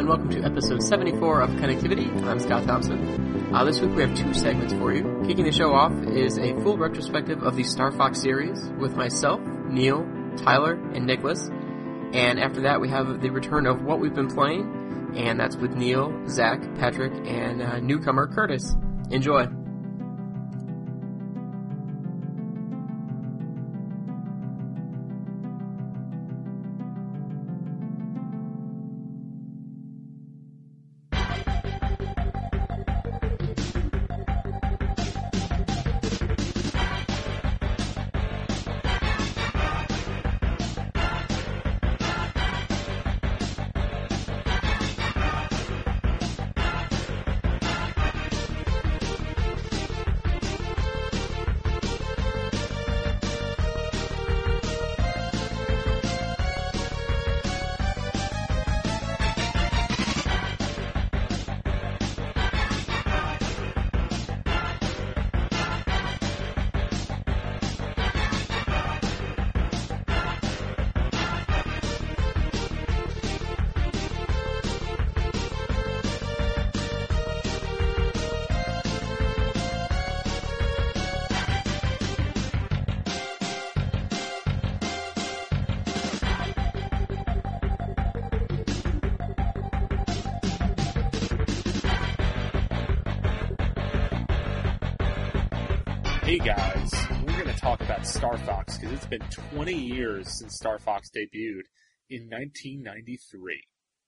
and welcome to episode 74 of Connectivity. I'm Scott Thompson. This week we have two segments for you. Kicking the show off is a full retrospective of the Star Fox series with myself, Neil, Tyler, and Nicholas. And after that we have the return of what we've been playing, and that's with Neil, Zach, Patrick, and newcomer Curtis. Enjoy. Hey guys, we're going to talk about Star Fox because it's been 20 years since Star Fox debuted in 1993.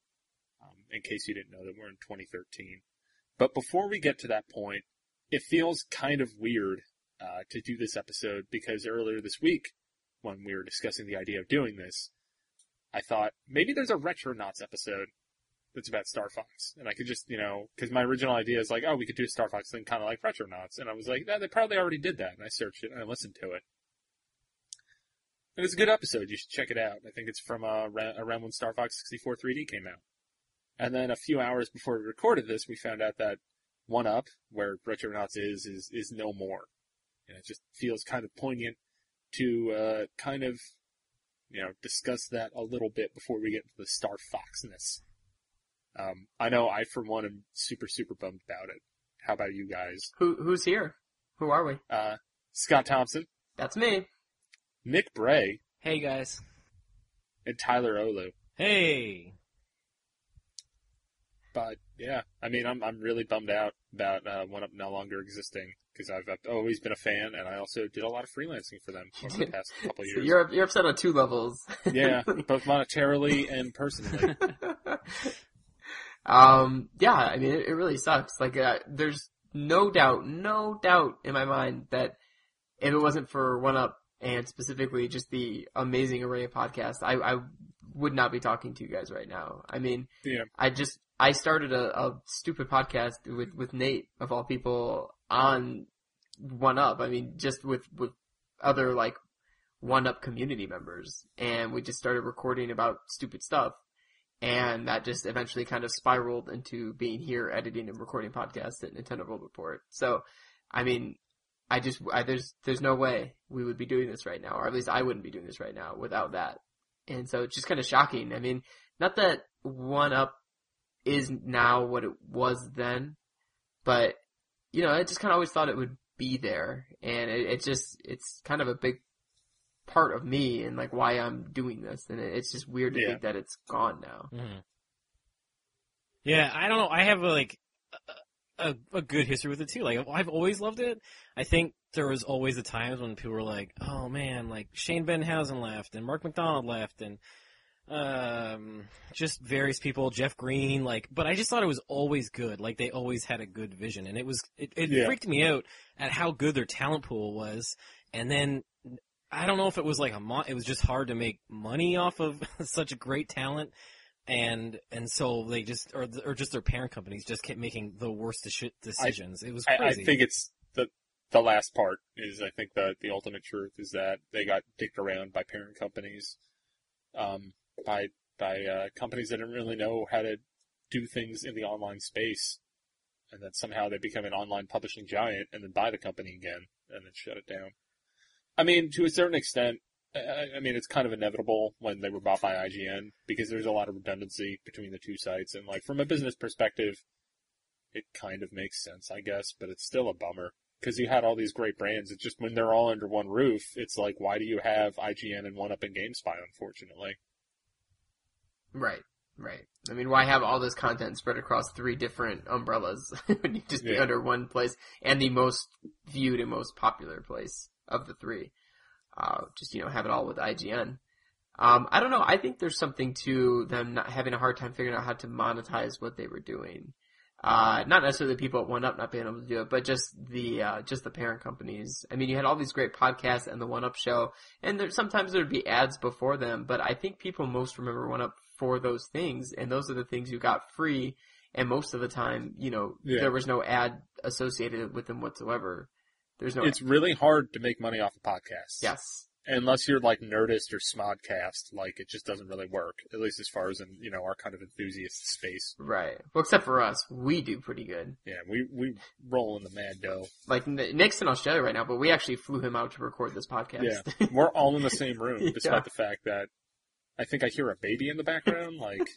In case you didn't know that we're in 2013. But before we get to that point, it feels kind of weird to do this episode because earlier this week, when we were discussing the idea of doing this, I thought maybe there's a Retronauts episode that's about Star Fox. And I could just, because my original idea is like, oh, we could do a Star Fox thing kind of like Retronauts. And I was like, yeah, they probably already did that. And I searched it and I listened to it. And it's a good episode. You should check it out. I think it's from around when Star Fox 64 3D came out. And then a few hours before we recorded this, we found out that 1UP, where Retronauts is no more. And it just feels kind of poignant to discuss that a little bit before we get into the Star Foxness. I know I, for one, am super, super bummed about it. How about you guys? Who's here? Who are we? Scott Thompson. That's me. Nick Bray. Hey, guys. And Tyler Olu. Hey. But, yeah, I mean, I'm really bummed out about 1UP no longer existing, because I've always been a fan, and I also did a lot of freelancing for them over the past couple of years. You're upset on two levels. Yeah, both monetarily and personally. Yeah, I mean, it really sucks. Like, there's no doubt in my mind that if it wasn't for 1UP and specifically just the amazing array of podcasts, I would not be talking to you guys right now. I mean, yeah. I started a stupid podcast with Nate, of all people, on 1UP. I mean, just with other, like, 1UP community members. And we just started recording about stupid stuff. And that just eventually kind of spiraled into being here editing and recording podcasts at Nintendo World Report. So, I mean, there's no way we would be doing this right now, or at least I wouldn't be doing this right now without that. And so it's just kind of shocking. I mean, not that 1UP is now what it was then, but, I just kind of always thought it would be there. And it's kind of a big part of me and like why I'm doing this, and it's just weird to think that it's gone now. Mm-hmm. Yeah, I don't know. I have a good history with it too. Like, I've always loved it. I think there was always the times when people were like, "Oh man, like Shane Benhausen left and Mark McDonald left and just various people, Jeff Green." Like, but I just thought it was always good. Like, they always had a good vision, and it freaked me out at how good their talent pool was, and then. I don't know if it was like it was just hard to make money off of such a great talent, and so they just or just their parent companies just kept making the worst decisions. It was crazy. I think it's the last part is, I think the ultimate truth is that they got dicked around by parent companies, by companies that didn't really know how to do things in the online space, and then somehow they become an online publishing giant and then buy the company again and then shut it down. I mean, to a certain extent, I mean, it's kind of inevitable when they were bought by IGN because there's a lot of redundancy between the two sites. And like from a business perspective, it kind of makes sense, I guess, but it's still a bummer because you had all these great brands. It's just when they're all under one roof, it's like, why do you have IGN and 1UP and GameSpy, unfortunately? Right. I mean, why have all this content spread across 3 different umbrellas when you just be under one place and the most viewed and most popular place of the 3? Just, have it all with IGN. I don't know. I think there's something to them not having a hard time figuring out how to monetize what they were doing. Not necessarily the people at 1UP not being able to do it, but just the parent companies. I mean, you had all these great podcasts and the 1UP show, and sometimes there would be ads before them, but I think people most remember 1UP for those things, and those are the things you got free, and most of the time, there was no ad associated with them whatsoever. It's really hard to make money off of podcasts. Yes. Unless you're like Nerdist or Smodcast, like it just doesn't really work, at least as far as in, our kind of enthusiast space. Right. Well, except for us, we do pretty good. Yeah, we roll in the mad dough. Like Nick's in Australia right now, but we actually flew him out to record this podcast. Yeah, we're all in the same room, despite the fact that I think I hear a baby in the background, like.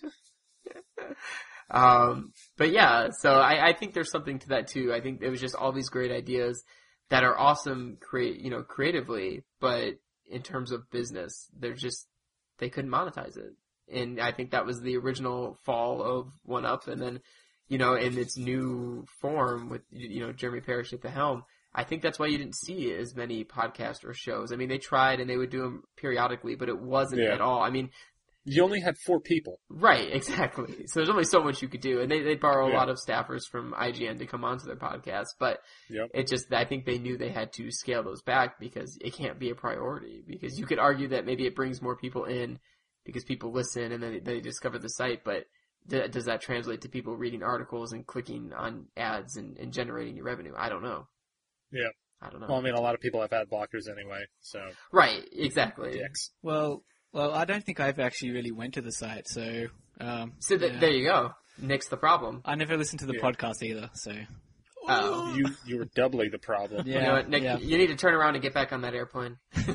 But yeah, so I think there's something to that too. I think it was just all these great ideas that are awesome creatively, but in terms of business, they couldn't monetize it. And I think that was the original fall of 1UP. And then, in its new form with, Jeremy Parish at the helm, I think that's why you didn't see as many podcasts or shows. I mean, they tried and they would do them periodically, but it wasn't at all. I mean, you only had 4 people. Right, exactly. So there's only so much you could do. And they'd borrow a lot of staffers from IGN to come onto their podcast. But I think they knew they had to scale those back because it can't be a priority. Because you could argue that maybe it brings more people in because people listen and then they discover the site. But does that translate to people reading articles and clicking on ads and generating your revenue? I don't know. Yeah. I don't know. Well, I mean, a lot of people have ad blockers anyway, so. Right, exactly. Dicks. Well, I don't think I've actually really went to the site, so. There you go. Nick's the problem. I never listened to the podcast either, so. Oh. You were doubly the problem. Yeah, you know what, Nick, you need to turn around and get back on that airplane.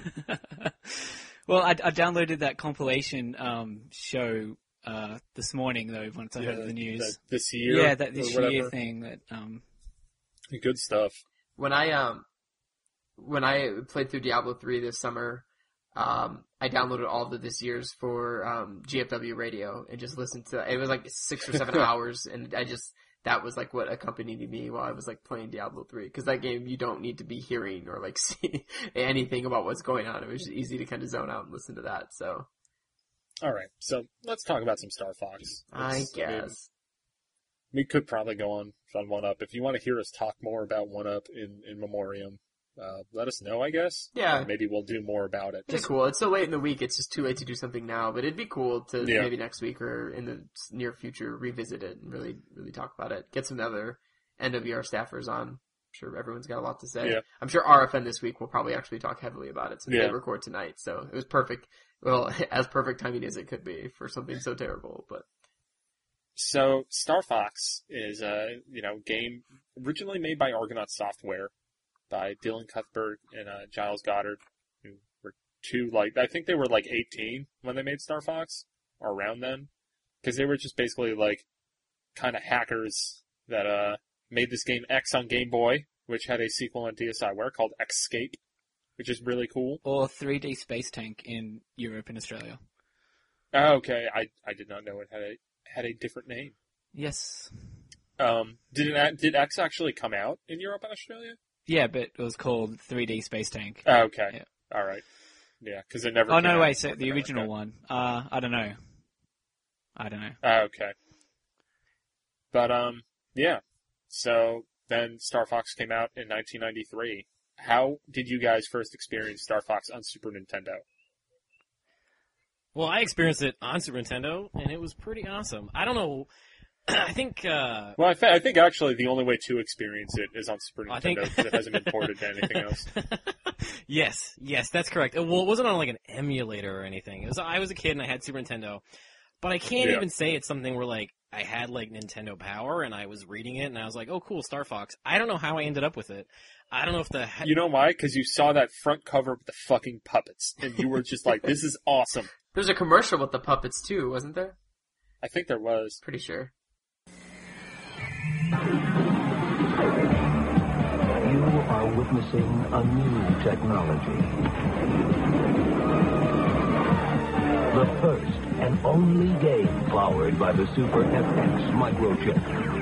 Well, I downloaded that compilation show this morning though. Once I heard the news, this year, this year thing. That good stuff. When I played through Diablo 3 this summer, I downloaded all of this year's for GFW Radio and just listened to. It was like 6 or 7 hours, and that was like what accompanied me while I was like playing Diablo 3. Because that game, you don't need to be hearing or like see anything about what's going on. It was just easy to kind of zone out and listen to that. So, all right, so let's talk about some Star Fox. I guess we could probably go on 1UP. If you want to hear us talk more about 1UP in memoriam, let us know, I guess. Yeah. Maybe we'll do more about it. It's cool. It's so late in the week, it's just too late to do something now, but it'd be cool to maybe next week or in the near future revisit it and really, really talk about it. Get some other NWR staffers on. I'm sure everyone's got a lot to say. Yeah. I'm sure RFN this week will probably actually talk heavily about it since they record tonight, so it was perfect. Well, as perfect timing as it could be for something so terrible, but. So, Star Fox is a, game originally made by Argonaut Software by Dylan Cuthbert and Giles Goddard, who were I think they were 18 when they made Star Fox, or around then, because they were just basically kind of hackers that made this game X on Game Boy, which had a sequel on DSiWare called Xscape, which is really cool. Or 3D Space Tank in Europe and Australia. Oh, okay, I did not know it had a different name. Yes. Did X actually come out in Europe and Australia? Yeah, but it was called 3D Space Tank. Oh, okay. Yeah. All right. Yeah, because it never. Oh no! Wait. So the original one. I don't know. Oh, okay. But yeah. So then Star Fox came out in 1993. How did you guys first experience Star Fox on Super Nintendo? Well, I experienced it on Super Nintendo, and it was pretty awesome. I don't know. I think. Well, I think actually the only way to experience it is on Super Nintendo because it hasn't been ported to anything else. Yes, that's correct. Well, it wasn't on an emulator or anything. I was a kid and I had Super Nintendo, But I can't even say it's something where, like, I had, like, Nintendo Power and I was reading it and I was like, oh, cool, Star Fox. I don't know how I ended up with it. I don't know if the... You know why? Because you saw that front cover with the fucking puppets, and you were just like, this is awesome. There's a commercial with the puppets, too, wasn't there? I think there was. Pretty sure. You are witnessing a new technology. The first and only game powered by the Super FX microchip.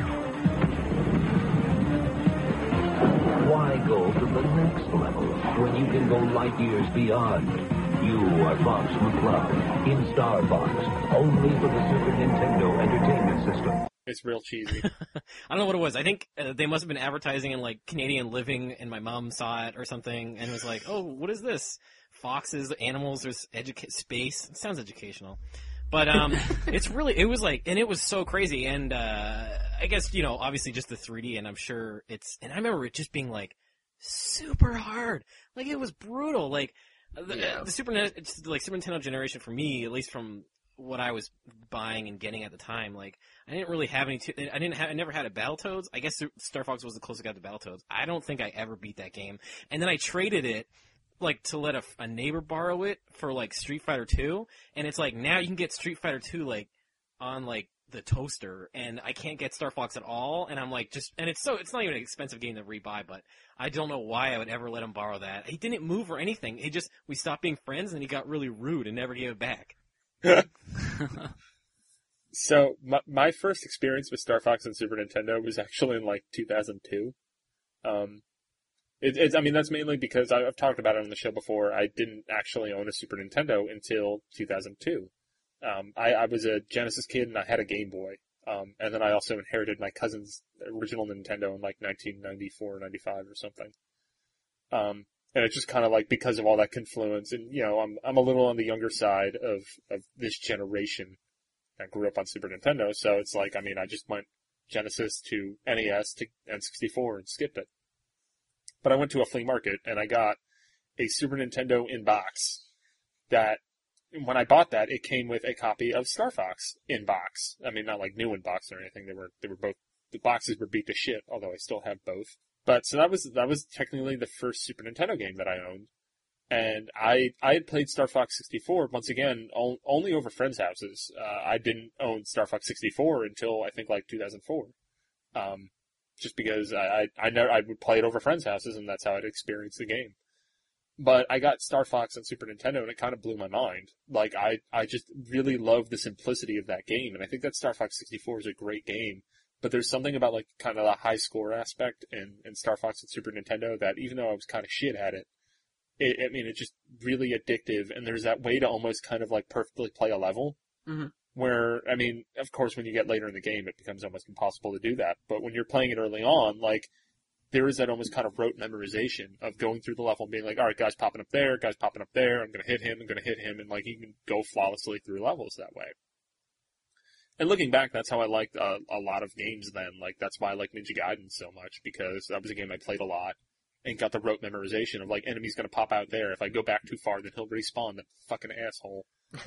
Why go to the next level when you can go light years beyond? You are Fox McCloud in Star Fox, only for the Super Nintendo Entertainment System. It's real cheesy. I don't know what it was. I think they must have been advertising in, like, Canadian Living, and my mom saw it or something, and was like, oh, what is this? Foxes, animals, there's space. It sounds educational. But it was like, and it was so crazy, and I guess, you know, obviously just the 3D, and I'm sure and I remember it just being, like, super hard. Like, it was brutal. Like, the Super Nintendo generation for me, at least from what I was buying and getting at the time, like, I didn't really have any. I never had a Battletoads. I guess Star Fox was the closest I got to Battletoads. I don't think I ever beat that game. And then I traded it, like, to let a neighbor borrow it for, like, Street Fighter 2. And it's like, now you can get Street Fighter 2, like, on, like, the toaster, and I can't get Star Fox at all. And I'm like, and it's not even an expensive game to rebuy, but I don't know why I would ever let him borrow that. He didn't move or anything. We stopped being friends, and he got really rude and never gave it back. So my first experience with Star Fox on Super Nintendo was actually in, like, 2002. I mean, that's mainly because I've talked about it on the show before. I didn't actually own a Super Nintendo until 2002. I was a Genesis kid and I had a Game Boy. And then I also inherited my cousin's original Nintendo in, like, 1994 or 95 or something. And it's just kind of like, because of all that confluence, and, you know, I'm a little on the younger side of this generation. I grew up on Super Nintendo, so it's like, I mean, I just went Genesis to NES to N64 and skipped it. But I went to a flea market and I got a Super Nintendo in box that, when I bought that, it came with a copy of Star Fox in box. I mean, not like new in box or anything. They were both, the boxes were beat to shit, although I still have both. But so that was technically the first Super Nintendo game that I owned. And I had played Star Fox 64, once again, only over friends' houses. I didn't own Star Fox 64 until, I think, like, 2004. Just because I would play it over friends' houses, and that's how I'd experience the game. But I got Star Fox on Super Nintendo, and it kind of blew my mind. Like, I just really love the simplicity of that game, and I think that Star Fox 64 is a great game. But there's something about, like, kind of the high score aspect in Star Fox and Super Nintendo that, even though I was kind of shit at it, it's just really addictive, and there's that way to almost kind of, like, perfectly play a level. Mm-hmm. Where, I mean, of course, when you get later in the game, it becomes almost impossible to do that. But when you're playing it early on, like, there is that almost kind of rote memorization of going through the level and being like, all right, guy's popping up there, I'm going to hit him, and, like, you can go flawlessly through levels that way. And looking back, that's how I liked a lot of games then. Like, that's why I like Ninja Gaiden so much, because that was a game I played a lot and got the rote memorization of, like, enemy's going to pop out there. If I go back too far, then he'll respawn, that fucking asshole.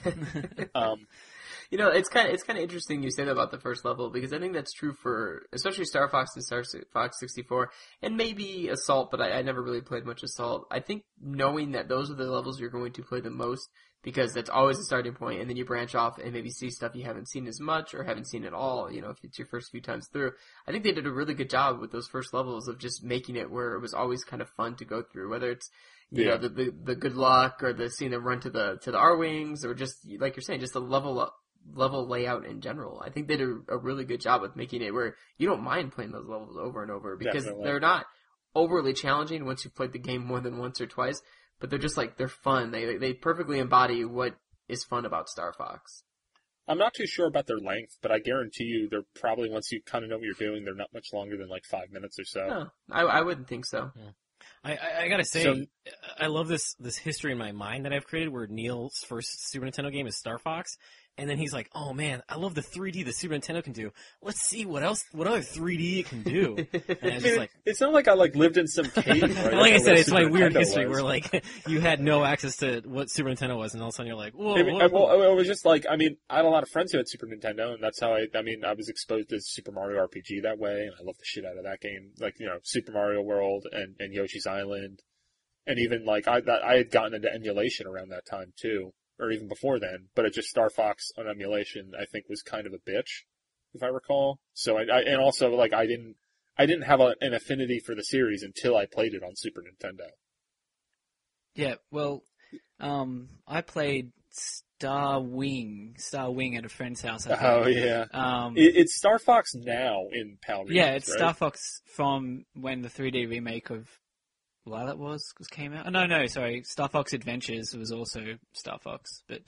You know, it's kind of interesting you say that about the first level, because I think that's true for especially Star Fox and Star Fox 64, and maybe Assault, but I never really played much Assault. I think knowing that those are the levels you're going to play the most, because that's always a starting point, and then you branch off and maybe see stuff you haven't seen as much or haven't seen at all, you know, if it's your first few times through. I think they did a really good job with those first levels of just making it where it was always kind of fun to go through, whether it's you know, the good luck, or the seeing them run to the R-Wings, or just, like you're saying, just the level layout in general. I think they did a really good job with making it where you don't mind playing those levels over and over, because they're not overly challenging once you've played the game more than once or twice, but they're just like, they're fun. They perfectly embody what is fun about Star Fox. I'm not too sure about their length, but I guarantee you they're probably, once you kind of know what you're doing, they're not much longer than like 5 minutes or so. No, I wouldn't think so. Yeah. I gotta say, I love this history in my mind that I've created where Neil's first Super Nintendo game is Star Fox, And then he's like, "Oh man, I love the 3D the Super Nintendo can do. Let's see what other 3D it can do." And I was just like, it's not like I lived in some cave. Right? like I said, it's Super my weird Nintendo history was. where like you had no access to what Super Nintendo was, and all of a sudden you're like, "Whoa!" Well, it was just like, I mean, I had a lot of friends who had Super Nintendo, and that's how I was exposed to Super Mario RPG that way, and I loved the shit out of that game. Like, Super Mario World and Yoshi's Island, and even like I had gotten into emulation around that time too. Or even before then, but it just Star Fox on emulation, I think, was kind of a bitch, if I recall. So and also like I didn't have an affinity for the series until I played it on Super Nintendo. Yeah, well, I played Star Wing at a friend's house. I think. Oh yeah. It's Star Fox now in PAL Remix, yeah, it's right? Star Fox from when the 3D remake of Lilac came out. Oh, no, sorry. Star Fox Adventures was also Star Fox, but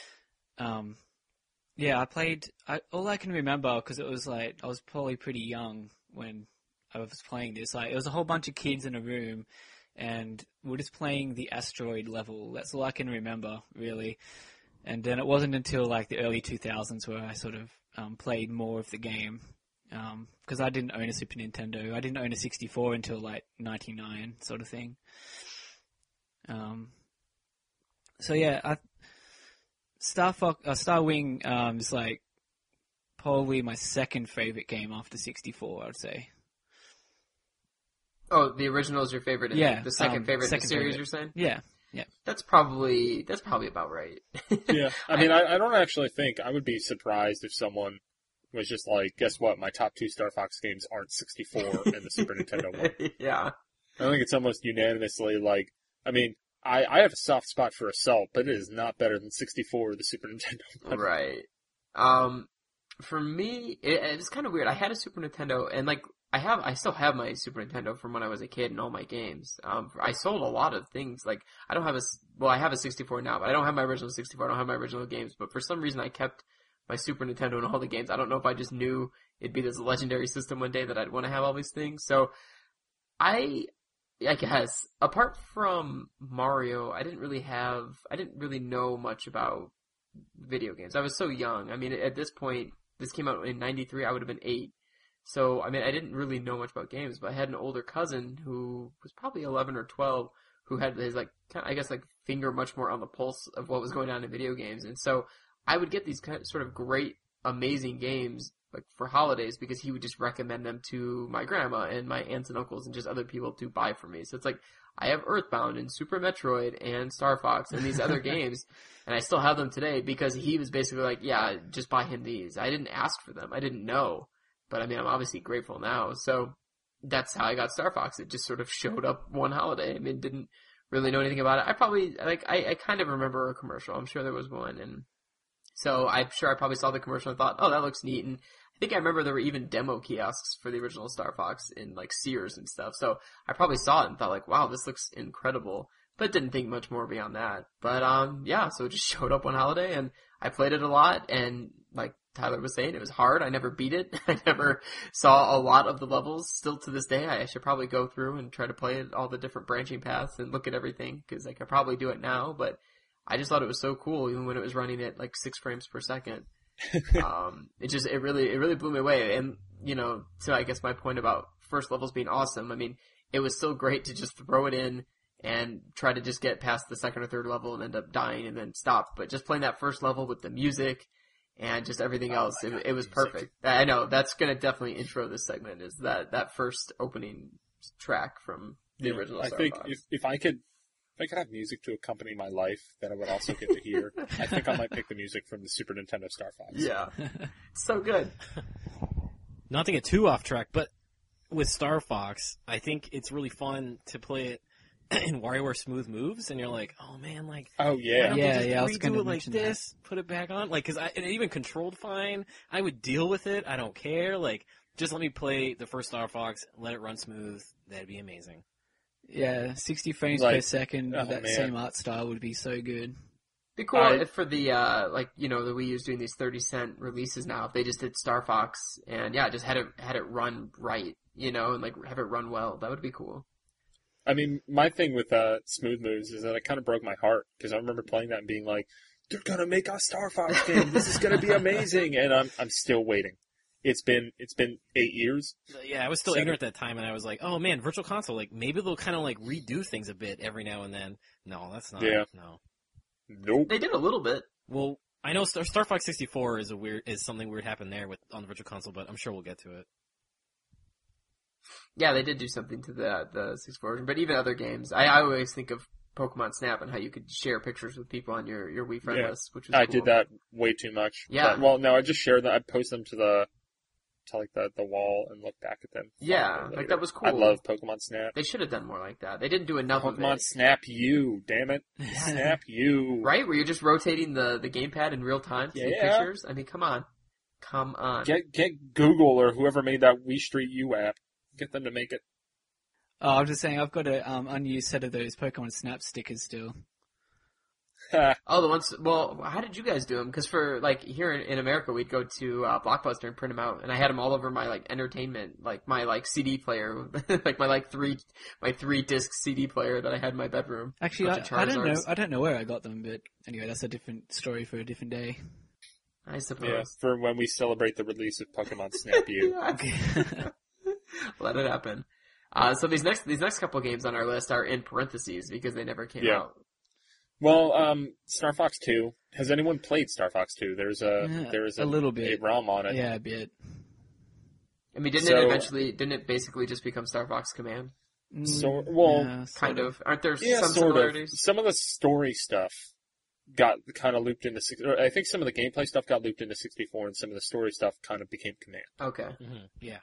yeah, I played. All I can remember, because it was like I was probably pretty young when I was playing this. Like it was a whole bunch of kids in a room, and we're just playing the asteroid level. That's all I can remember, really. And then it wasn't until like the early 2000s where I sort of played more of the game. Because I didn't own a Super Nintendo. I didn't own a 64 until like 99 sort of thing. So yeah, Star Wing is like probably my second favorite game after 64, I'd say. Oh, the original is your favorite? And Yeah, the second favorite in the second series, favorite. you're saying? Yeah. That's probably about right. Yeah, I mean, I don't actually think I would be surprised if someone was just like, guess what? My top 2 Star Fox games aren't 64 and the Super Nintendo one. Yeah. I think it's almost unanimously like, I mean, I have a soft spot for Assault, but it is not better than 64 or the Super Nintendo one. Right. For me, it's kind of weird. I had a Super Nintendo, and like, I still have my Super Nintendo from when I was a kid and all my games. I sold a lot of things. Like, I have a 64 now, but I don't have my original 64. I don't have my original games, but for some reason I kept my Super Nintendo and all the games. I don't know if I just knew it'd be this legendary system one day that I'd want to have all these things. So, I guess, apart from Mario, I didn't really know much about video games. I was so young. I mean, at this point, this came out in 93, I would have been 8. So, I mean, I didn't really know much about games, but I had an older cousin who was probably 11 or 12 who had his, like, I guess, like, finger much more on the pulse of what was going on in video games. And so, I would get these sort of great, amazing games, like, for holidays because he would just recommend them to my grandma and my aunts and uncles and just other people to buy for me. So it's like, I have Earthbound and Super Metroid and Star Fox and these other games, and I still have them today because he was basically like, yeah, just buy him these. I didn't ask for them. I didn't know. But I mean, I'm obviously grateful now. So that's how I got Star Fox. It just sort of showed up one holiday. I mean, didn't really know anything about it. I probably, like, I kind of remember a commercial. I'm sure there was one. And so I'm sure I probably saw the commercial and thought, oh, that looks neat. And I think I remember there were even demo kiosks for the original Star Fox in, like, Sears and stuff. So I probably saw it and thought, like, wow, this looks incredible. But didn't think much more beyond that. But, yeah, so it just showed up one holiday and I played it a lot. And, like Tyler was saying, it was hard. I never beat it. I never saw a lot of the levels. Still to this day, I should probably go through and try to play it, all the different branching paths and look at everything, because I could probably do it now, but I just thought it was so cool, even when it was running at like 6 frames per second. It really blew me away. And, you know, so I guess my point about first levels being awesome, I mean, it was so great to just throw it in and try to just get past the second or third level and end up dying and then stop. But just playing that first level with the music and just everything else, it was perfect. I know, that's gonna definitely intro this segment, is that first opening track from the original Star Fox. I think if I could have music to accompany my life that I would also get to hear, I think I might pick the music from the Super Nintendo Star Fox. Yeah. So good. Not to get too off track, but with Star Fox, I think it's really fun to play it in WarioWare Smooth Moves, and you're like, oh man, like, oh yeah, I was redo going to it like mention this, put it back on, like, because it even controlled fine. I would deal with it. I don't care. Like, just let me play the first Star Fox, let it run smooth. That'd be amazing. Yeah, 60 frames Like, per second with that man. same art style would be so good. Be cool if for the, like, you know, the Wii U's doing these 30-cent releases now, if they just did Star Fox and, yeah, just had it run right, you know, and, like, have it run well. That would be cool. I mean, my thing with Smooth Moves is that it kind of broke my heart, because I remember playing that and being like, they're gonna make a Star Fox game. This is gonna be amazing. And I'm still waiting. It's been 8 years. Yeah, I was still ignorant at that time, and I was like, oh man, Virtual Console, like, maybe they'll kind of like redo things a bit every now and then. No, that's not. Yeah. No. Nope. They did a little bit. Well, I know Star Fox 64 is something weird happened there on the Virtual Console, but I'm sure we'll get to it. Yeah, they did do something to the 64 version, but even other games. I always think of Pokemon Snap and how you could share pictures with people on your Wii friend list, which was I cool. did that way too much. Yeah. But, well, no, I just shared them. I post them to the wall and look back at them. Yeah, like that was cool. I love Pokemon Snap. They should have done more like that. They didn't do enough of Pokemon it. Snap U, damn it. Snap U. Right? Where you're just rotating the gamepad in real time to take pictures? I mean, come on. Come on. Get Google or whoever made that Wii Street U app. Get them to make it. Oh, I'm just saying, I've got a unused set of those Pokemon Snap stickers still. Oh, the ones. Well, how did you guys do them? Because for like here in America, we'd go to Blockbuster and print them out, and I had them all over my like entertainment, like my like CD player, like my like three disc CD player that I had in my bedroom. Actually, I don't know where I got them, but anyway, that's a different story for a different day. I suppose. Yeah, for when we celebrate the release of Pokemon Snap U. Let it happen. So these next couple of games on our list are in parentheses because they never came out. Well, Star Fox 2. Has anyone played Star Fox 2? There is a little bit. A ROM on it. Yeah, a bit. I mean, didn't it basically just become Star Fox Command? So, well, Yeah, Kind of. Aren't there some sort similarities? of. Some of the story stuff got kind of looped into. I think some of the gameplay stuff got looped into 64, and some of the story stuff kind of became Command. Okay. Mm-hmm. Yeah.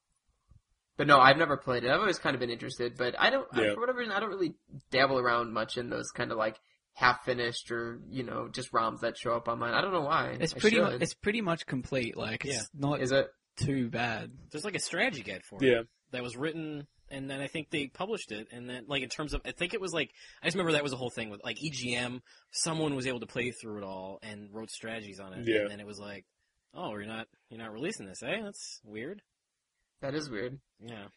But no, I've never played it. I've always kind of been interested, but I don't, Yeah. for whatever reason, I don't really dabble around much in those kind of like half-finished or, just ROMs that show up online. I don't know why. It's pretty much complete. Like, it's not Is it? too bad. There's like a strategy guide for Yeah. it that was written, and then I think they published it, and then like in terms of, I think it was like, I just remember that was a whole thing with like EGM. Someone was able to play through it all and wrote strategies on it, Yeah. and then it was like, oh, you're not releasing this, eh? That's weird. That is weird. Yeah.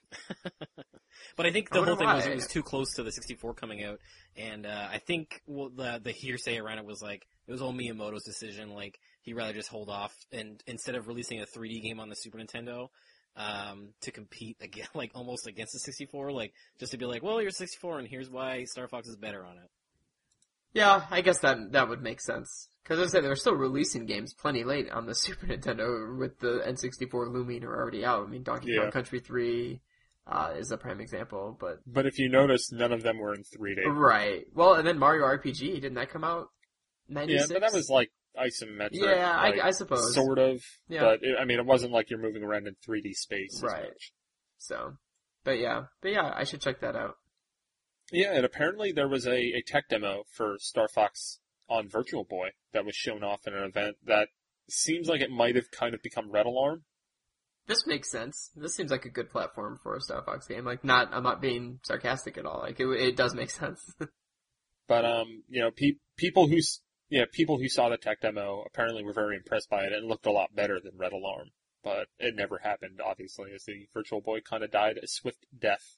But I think the whole thing was it was too close to the 64 coming out, and I think the hearsay around it was like it was all Miyamoto's decision. Like he'd rather just hold off and instead of releasing a 3D game on the Super Nintendo to compete again, like almost against the 64, like just to be like, well, you're 64, and here's why Star Fox is better on it. Yeah, I guess that would make sense. Because as I said, they were still releasing games plenty late on the Super Nintendo with the N64 looming or already out. I mean, Donkey Kong Country 3 is a prime example, but... But if you notice, none of them were in 3D. Right. Well, and then Mario RPG, didn't that come out 96? Yeah, but that was like isometric. Yeah, like, I suppose. Sort of. Yeah. But, it wasn't like you're moving around in 3D space Right. as much. So, but yeah, I should check that out. Yeah, and apparently there was a tech demo for Star Fox on Virtual Boy that was shown off in an event that seems like it might have kind of become Red Alarm. This makes sense. This seems like a good platform for a Star Fox game. Like, I'm not being sarcastic at all. Like, it does make sense. But, people who saw the tech demo apparently were very impressed by it and looked a lot better than Red Alarm. But it never happened, obviously, as the Virtual Boy kind of died a swift death.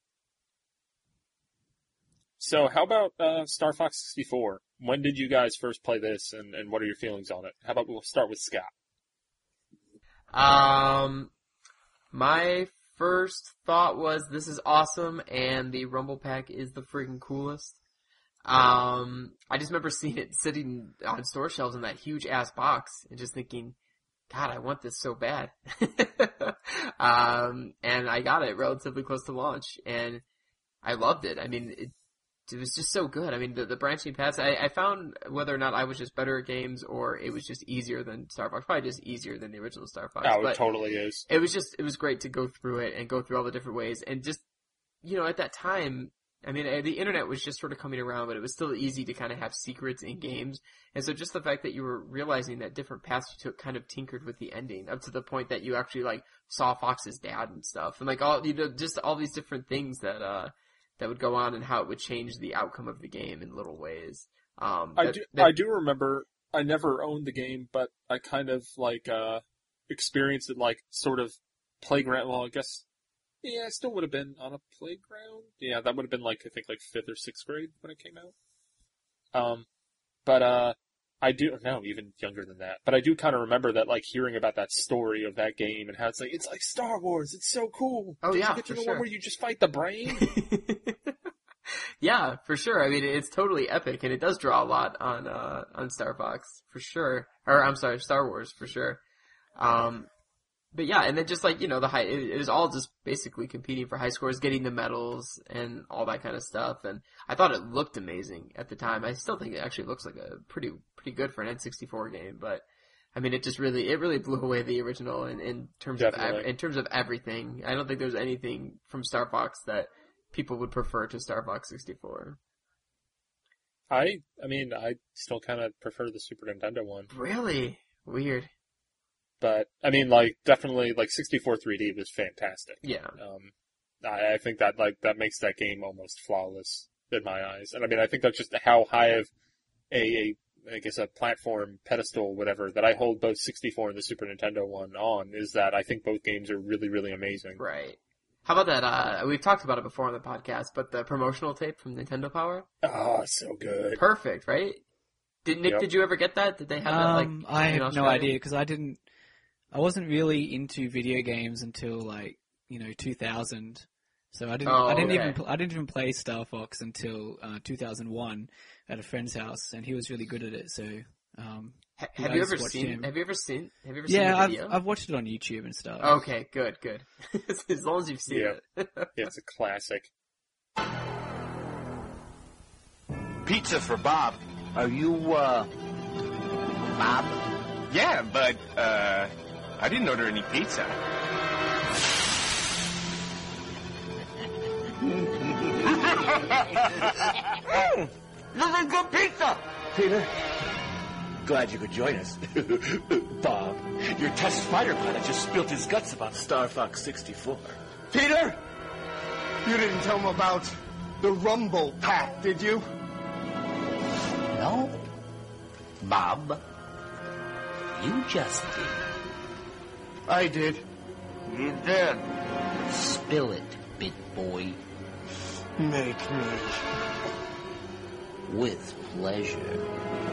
So how about Star Fox 64? When did you guys first play this, and what are your feelings on it? How about we'll start with Scott? My first thought was, this is awesome, and the Rumble Pack is the freaking coolest. I just remember seeing it sitting on store shelves in that huge ass box, and just thinking, God, I want this so bad. And I got it relatively close to launch, and I loved it. I mean, it was just so good. I mean, the branching paths, I found whether or not I was just better at games or it was just easier than Star Fox. Probably just easier than the original Star Fox. Oh, but it totally is. it was great to go through it and go through all the different ways. And just, at that time, I mean, the internet was just sort of coming around, but it was still easy to kind of have secrets in games. And so just the fact that you were realizing that different paths you took kind of tinkered with the ending up to the point that you actually, like, saw Fox's dad and stuff. And, like, just all these different things that would go on and how it would change the outcome of the game in little ways. I do remember, I never owned the game, but I kind of, like, experienced it, like, sort of playground, well, I guess, yeah, it still would have been on a playground. Yeah, that would have been, like, I think, like, 5th or 6th grade when it came out. But I do, no, even younger than that. But I do kind of remember that, like, hearing about that story of that game and how it's like Star Wars, it's so cool. Oh, Did yeah, you get to for the sure. one where you just fight the brain? Yeah, for sure. I mean, it's totally epic, and it does draw a lot on Star Fox, for sure. Or, I'm sorry, Star Wars, for sure. But yeah, and then just like, the high, it was all just basically competing for high scores, getting the medals, and all that kind of stuff, and I thought it looked amazing at the time. I still think it actually looks like a pretty good for an N64 game, but, I mean, it really blew away the original in terms of everything. I don't think there's anything from Star Fox that people would prefer to Star Fox 64. I mean, I still kind of prefer the Super Nintendo one. Really? Weird. But, I mean, like, definitely, like, 64 3D was fantastic. Yeah. I think that, like, that makes that game almost flawless in my eyes. And I mean, I think that's just how high of a platform pedestal, whatever, that I hold both 64 and the Super Nintendo one on, is that I think both games are really, really amazing. Right. How about that, we've talked about it before on the podcast, but the promotional tape from Nintendo Power? Oh, so good. Perfect, right? Did you ever get that? Did they have that, like, I in have no Australia? idea, because I wasn't really into video games until, like, 2000. So I didn't even play Star Fox until 2001 at a friend's house, and he was really good at it. So have you ever seen the Yeah, video? I've watched it on YouTube and stuff. Okay, good. As long as you've seen it. Yeah, it's a classic. Pizza for Bob. Are you, Bob? Yeah, but, I didn't order any pizza. Nothing good pizza! Peter, glad you could join us. Bob, your test fighter pilot just spilled his guts about Star Fox 64. Peter! You didn't tell him about the Rumble Pack, did you? No. Bob, you just did. I did. You did. Spill it, big boy. Make me. With pleasure.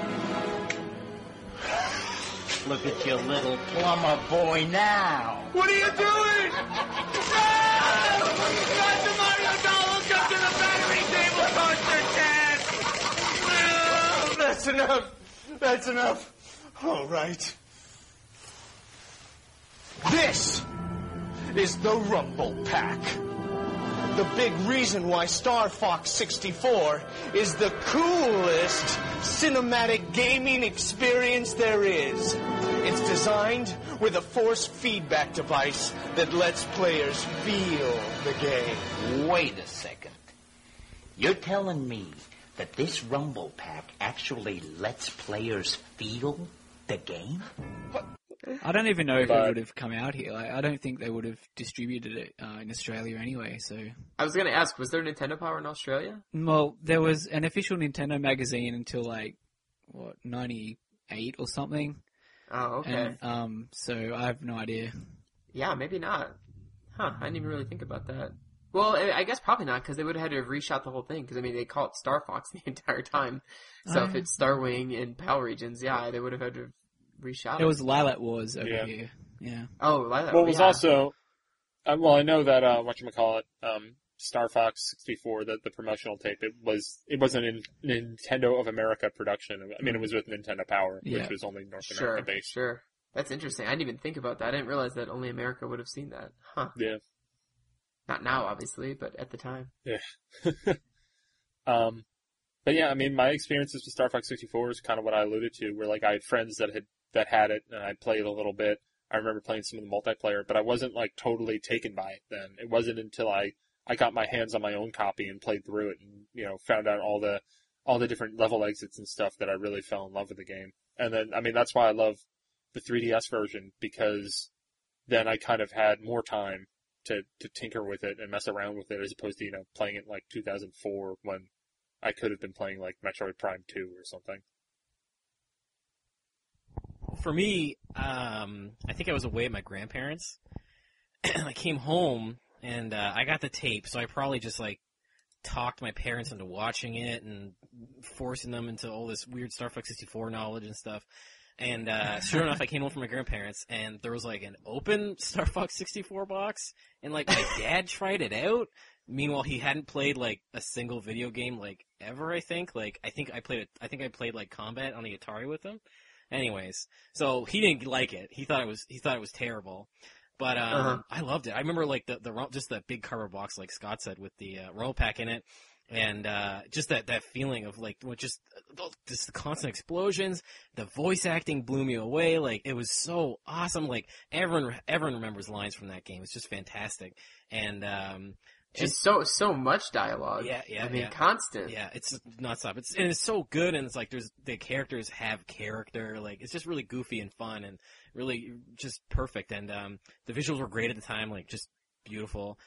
Look at your little plumber boy now. What are you doing? No! Not the Mario doll! Hook up to the battery table toaster, Dad! No! That's enough. That's enough. All right. This is the Rumble Pack. The big reason why Star Fox 64 is the coolest cinematic gaming experience there is. It's designed with a force feedback device that lets players feel the game. Wait a second. You're telling me that this Rumble Pack actually lets players feel the game? I don't even know if it would have come out here. Like, I don't think they would have distributed it in Australia anyway. So I was gonna ask, was there Nintendo Power in Australia? Well, there was an official Nintendo magazine until 98 or something. Oh, okay. And, so I have no idea. Yeah, maybe not. Huh, I didn't even really think about that. Well, I guess probably not, because they would have had to have reshot the whole thing, because, I mean, they call it Star Fox the entire time. So if it's Star Wing and PAL regions, yeah, they would have had to have reshot it. It was Lilac Wars over here. Yeah. Oh, Lilac. Well, it was also, I know that, whatchamacallit, Star Fox 64, the promotional tape, it wasn't a Nintendo of America production. I mean, it was with Nintendo Power, which was only North America based. Sure. That's interesting. I didn't even think about that. I didn't realize that only America would have seen that. Huh. Yeah. Not now, obviously, but at the time. Yeah. But yeah, I mean, my experiences with Star Fox 64 is kind of what I alluded to, where like I had friends that had it, and I played a little bit. I remember playing some of the multiplayer, but I wasn't like totally taken by it then. It wasn't until I got my hands on my own copy and played through it and, found out all the different level exits and stuff that I really fell in love with the game. And then, I mean, that's why I love the 3DS version, because then I kind of had more time to tinker with it and mess around with it, as opposed to, playing it like 2004 when I could have been playing like Metroid Prime 2 or something. For me, I think I was away at my grandparents. I came home and I got the tape, so I probably just like talked my parents into watching it and forcing them into all this weird Star Fox 64 knowledge and stuff. And sure enough, I came home from my grandparents, and there was like an open Star Fox 64 box, and like my dad tried it out. Meanwhile, he hadn't played like a single video game like ever. I think I played like Combat on the Atari with him. Anyways, so he didn't like it. He thought it was terrible. But I loved it. I remember like just that big cardboard box, like Scott said, with the roll pack in it. And just that feeling of like just the constant explosions, the voice acting blew me away. Like it was so awesome. Like everyone remembers lines from that game. It's just fantastic. And just so much dialogue. Yeah. I mean, constant. Yeah, it's nonstop. It's so good, and it's like the characters have character. Like it's just really goofy and fun, and really just perfect. And the visuals were great at the time. Like just beautiful.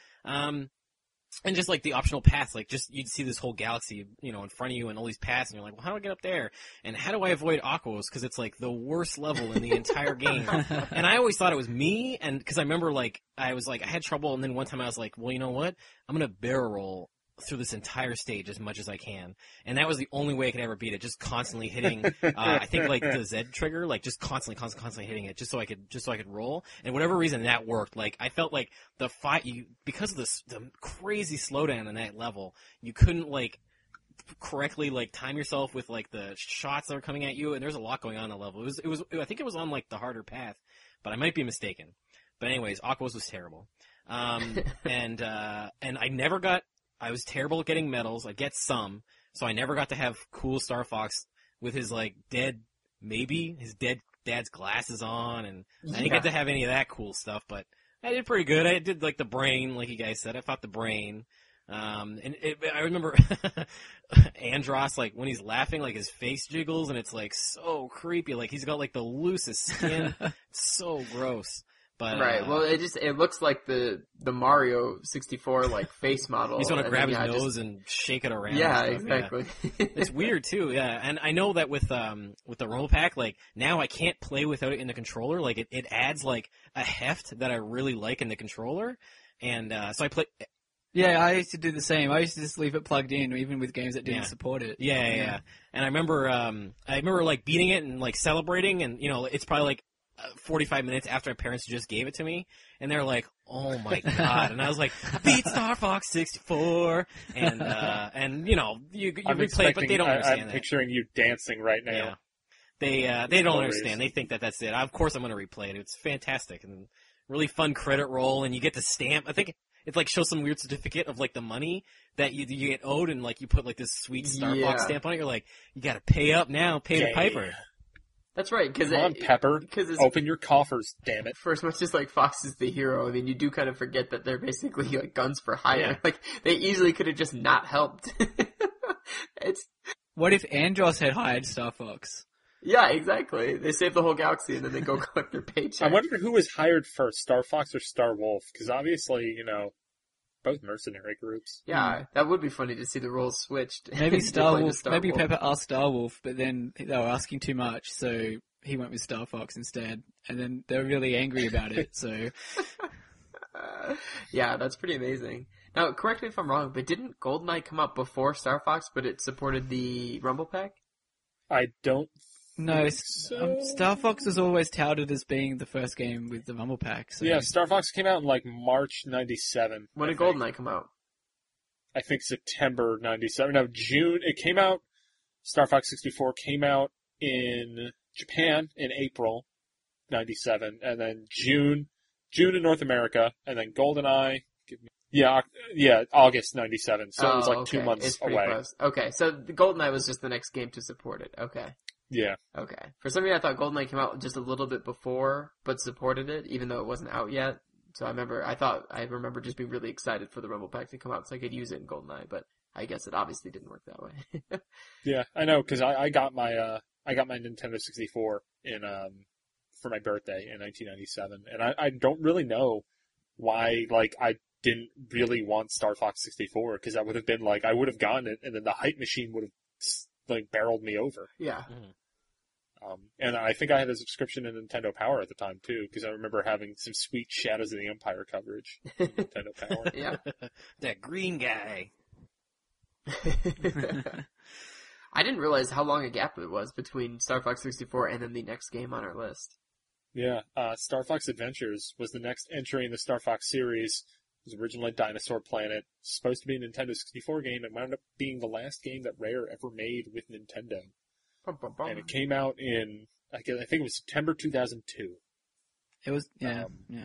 And just like the optional paths, like just you'd see this whole galaxy, in front of you and all these paths, and you're like, well, how do I get up there? And how do I avoid Aquos? Because it's like the worst level in the entire game. And I always thought it was me, and because I remember I had trouble, and then one time I was like, well, you know what? I'm gonna barrel roll through this entire stage as much as I can, and that was the only way I could ever beat it. Just constantly hitting, I think like the Z trigger, like just constantly hitting it, just so I could roll. And whatever reason that worked. Like I felt like the fight, because of the crazy slowdown in that level, you couldn't like correctly like time yourself with like the shots that were coming at you. And there's a lot going on in the level. It was I think it was on like the harder path, but I might be mistaken. But anyways, Aquos was terrible. And I never got. I was terrible at getting medals. I get some, so I never got to have cool Star Fox with his like dead dad's glasses on, and I didn't get to have any of that cool stuff. But I did pretty good. I did like the brain, like you guys said. I fought the brain, I remember Andross, like when he's laughing, like his face jiggles, and it's like so creepy. Like he's got like the loosest skin. It's so gross. But, right. Well, it looks like the Mario 64 like face model. He's gonna grab his nose and shake it around. Yeah, exactly. Yeah. It's weird too. Yeah, and I know that with the roll pack, like now I can't play without it in the controller. Like it adds like a heft that I really like in the controller, and so I play. Yeah, I used to do the same. I used to just leave it plugged in, even with games that didn't support it. Yeah. And I remember like beating it and like celebrating, and it's probably like 45 minutes after my parents just gave it to me, and they're like, "Oh my god!" And I was like, "Beat Star Fox 64," and you replay it, but they don't understand I'm that. picturing you dancing right now. Yeah. They don't understand. They think that that's it. Of course, I'm going to replay it. It's fantastic and really fun credit roll, and you get the stamp. I think it's like shows some weird certificate of like the money that you get owed, and like you put like this sweet Star Fox stamp on it. You're like, you got to pay up now, pay the piper. That's right, because come on, Pepper, open your coffers, damn it. For as much as like Fox is the hero, I mean, you do kind of forget that they're basically like guns for hire. Yeah. Like they easily could have just not helped. What if Andross had hired Star Fox? Yeah, exactly. They save the whole galaxy and then they go collect their paycheck. I wonder who was hired first, Star Fox or Star Wolf? Because obviously, both mercenary groups. Yeah, that would be funny to see the roles switched. Maybe Star Wolf. Maybe Pepper asked Star Wolf, but then they were asking too much, so he went with Star Fox instead. And then they were really angry about it. So, yeah, that's pretty amazing. Now, correct me if I'm wrong, but didn't GoldenEye come out before Star Fox, but it supported the Rumble Pack? I don't. No, so. Star Fox was always touted as being the first game with the Rumble Pack. So. Yeah, Star Fox came out in like March '97. When did GoldenEye come out? I think September '97. No, June. It came out. Star Fox 64 came out in Japan in April '97, and then June in North America, and then GoldenEye. August '97. So it was like 2 months away. Close. Okay, so the GoldenEye was just the next game to support it. Okay. Yeah. Okay. For some reason, I thought GoldenEye came out just a little bit before, but supported it, even though it wasn't out yet. So I remember just being really excited for the Rumble Pack to come out so I could use it in GoldenEye, but I guess it obviously didn't work that way. Yeah, I know, because I got my Nintendo 64 for my birthday in 1997, and I don't really know why, like, I didn't really want Star Fox 64, because I would have been like, I would have gotten it, and then the hype machine would have, like, barreled me over. Yeah. Mm-hmm. And I think I had a subscription to Nintendo Power at the time, too, because I remember having some sweet Shadows of the Empire coverage on Nintendo Power. Yeah. That green guy. I didn't realize how long a gap it was between Star Fox 64 and then the next game on our list. Yeah, Star Fox Adventures was the next entry in the Star Fox series. It was originally Dinosaur Planet. Supposed to be a Nintendo 64 game. It wound up being the last game that Rare ever made with Nintendo. And it came out in, I think it was September 2002. It was, Yeah.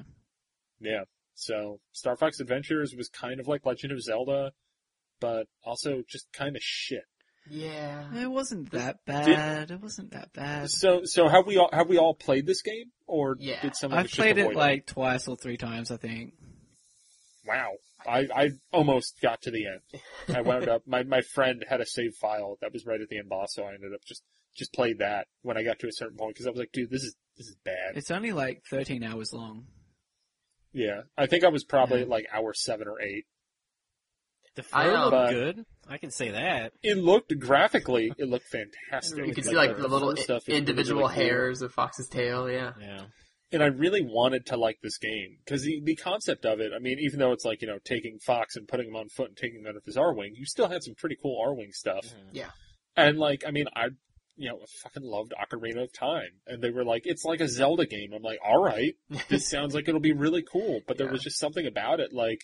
So, Star Fox Adventures was kind of like Legend of Zelda, but also just kind of shit. Yeah. It wasn't that bad. It wasn't that bad. So have we all played this game, or Yeah. did some of I've us just played it avoid like twice or 3 times, I think. Wow. I almost got to the end. I wound up, my friend had a save file that was right at the end boss, so I ended up just played that when I got to a certain point, because I was like, dude, this is bad. It's only like 13 hours long. Yeah. I think I was probably at like hour 7 or 8. The I fur know, looked but- good. I can say that. It looked, graphically, it looked fantastic. You could see like the little fur stuff is really, individual really cool. hairs of Fox's tail, yeah. Yeah. And I really wanted to like this game, because the concept of it, I mean, even though it's like, taking Fox and putting him on foot and taking him out of his R-Wing, you still had some pretty cool R-Wing stuff. Yeah. And like, I mean, I fucking loved Ocarina of Time. And they were like, it's like a Zelda game. I'm like, alright, this sounds like it'll be really cool. But there was just something about it, like,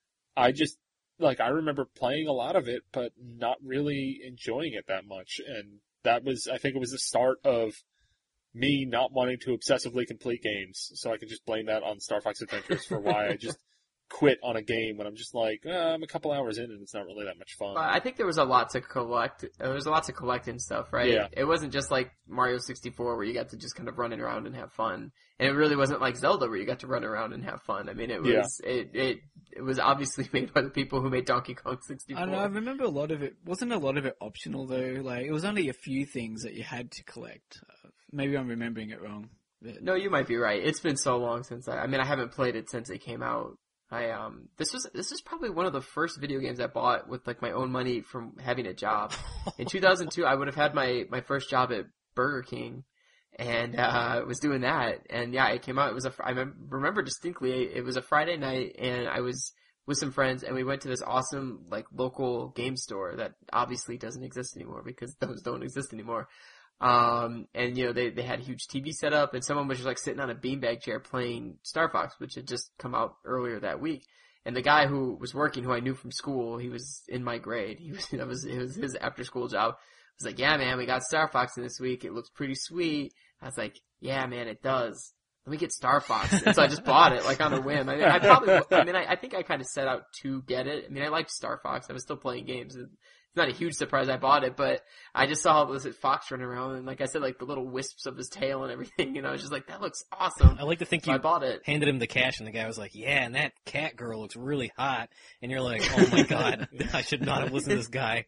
I remember playing a lot of it, but not really enjoying it that much. And that was, I think it was the start of me not wanting to obsessively complete games. So I could just blame that on Star Fox Adventures for why I just quit on a game when I'm just like, I'm a couple hours in and it's not really that much fun. I think there was a lot to collect. There was a lot to collect and stuff, right? Yeah. It wasn't just like Mario 64 where you got to just kind of run around and have fun. And it really wasn't like Zelda where you got to run around and have fun. I mean, it was, it was obviously made by the people who made Donkey Kong 64. I don't know, I remember a lot of it, wasn't a lot of it optional though? Like, it was only a few things that you had to collect. Maybe I'm remembering it wrong. But... No, you might be right. It's been so long since I haven't played it since it came out. This was probably one of the first video games I bought with like my own money from having a job. In 2002, I would have had my first job at Burger King, and was doing that. And yeah, it came out. I remember distinctly. It was a Friday night, and I was with some friends, and we went to this awesome like local game store that obviously doesn't exist anymore because those don't exist anymore. And they had a huge TV set up, and someone was just like sitting on a beanbag chair playing Star Fox, which had just come out earlier that week. And the guy who was working, who I knew from school, he was in my grade. It was his after school job. I was like, yeah, man, we got Star Fox in this week. It looks pretty sweet. I was like, yeah, man, it does. Let me get Star Fox. And so I just bought it like on a whim. I think I kind of set out to get it. I mean, I liked Star Fox. I was still playing games. It's not a huge surprise I bought it, but I just saw this Fox running around, and like I said, like the little wisps of his tail and everything, I was just like, that looks awesome. I like to think so you I bought it. handed him the cash, and the guy was like, yeah, and that cat girl looks really hot. And you're like, oh my god, I should not have listened to this guy.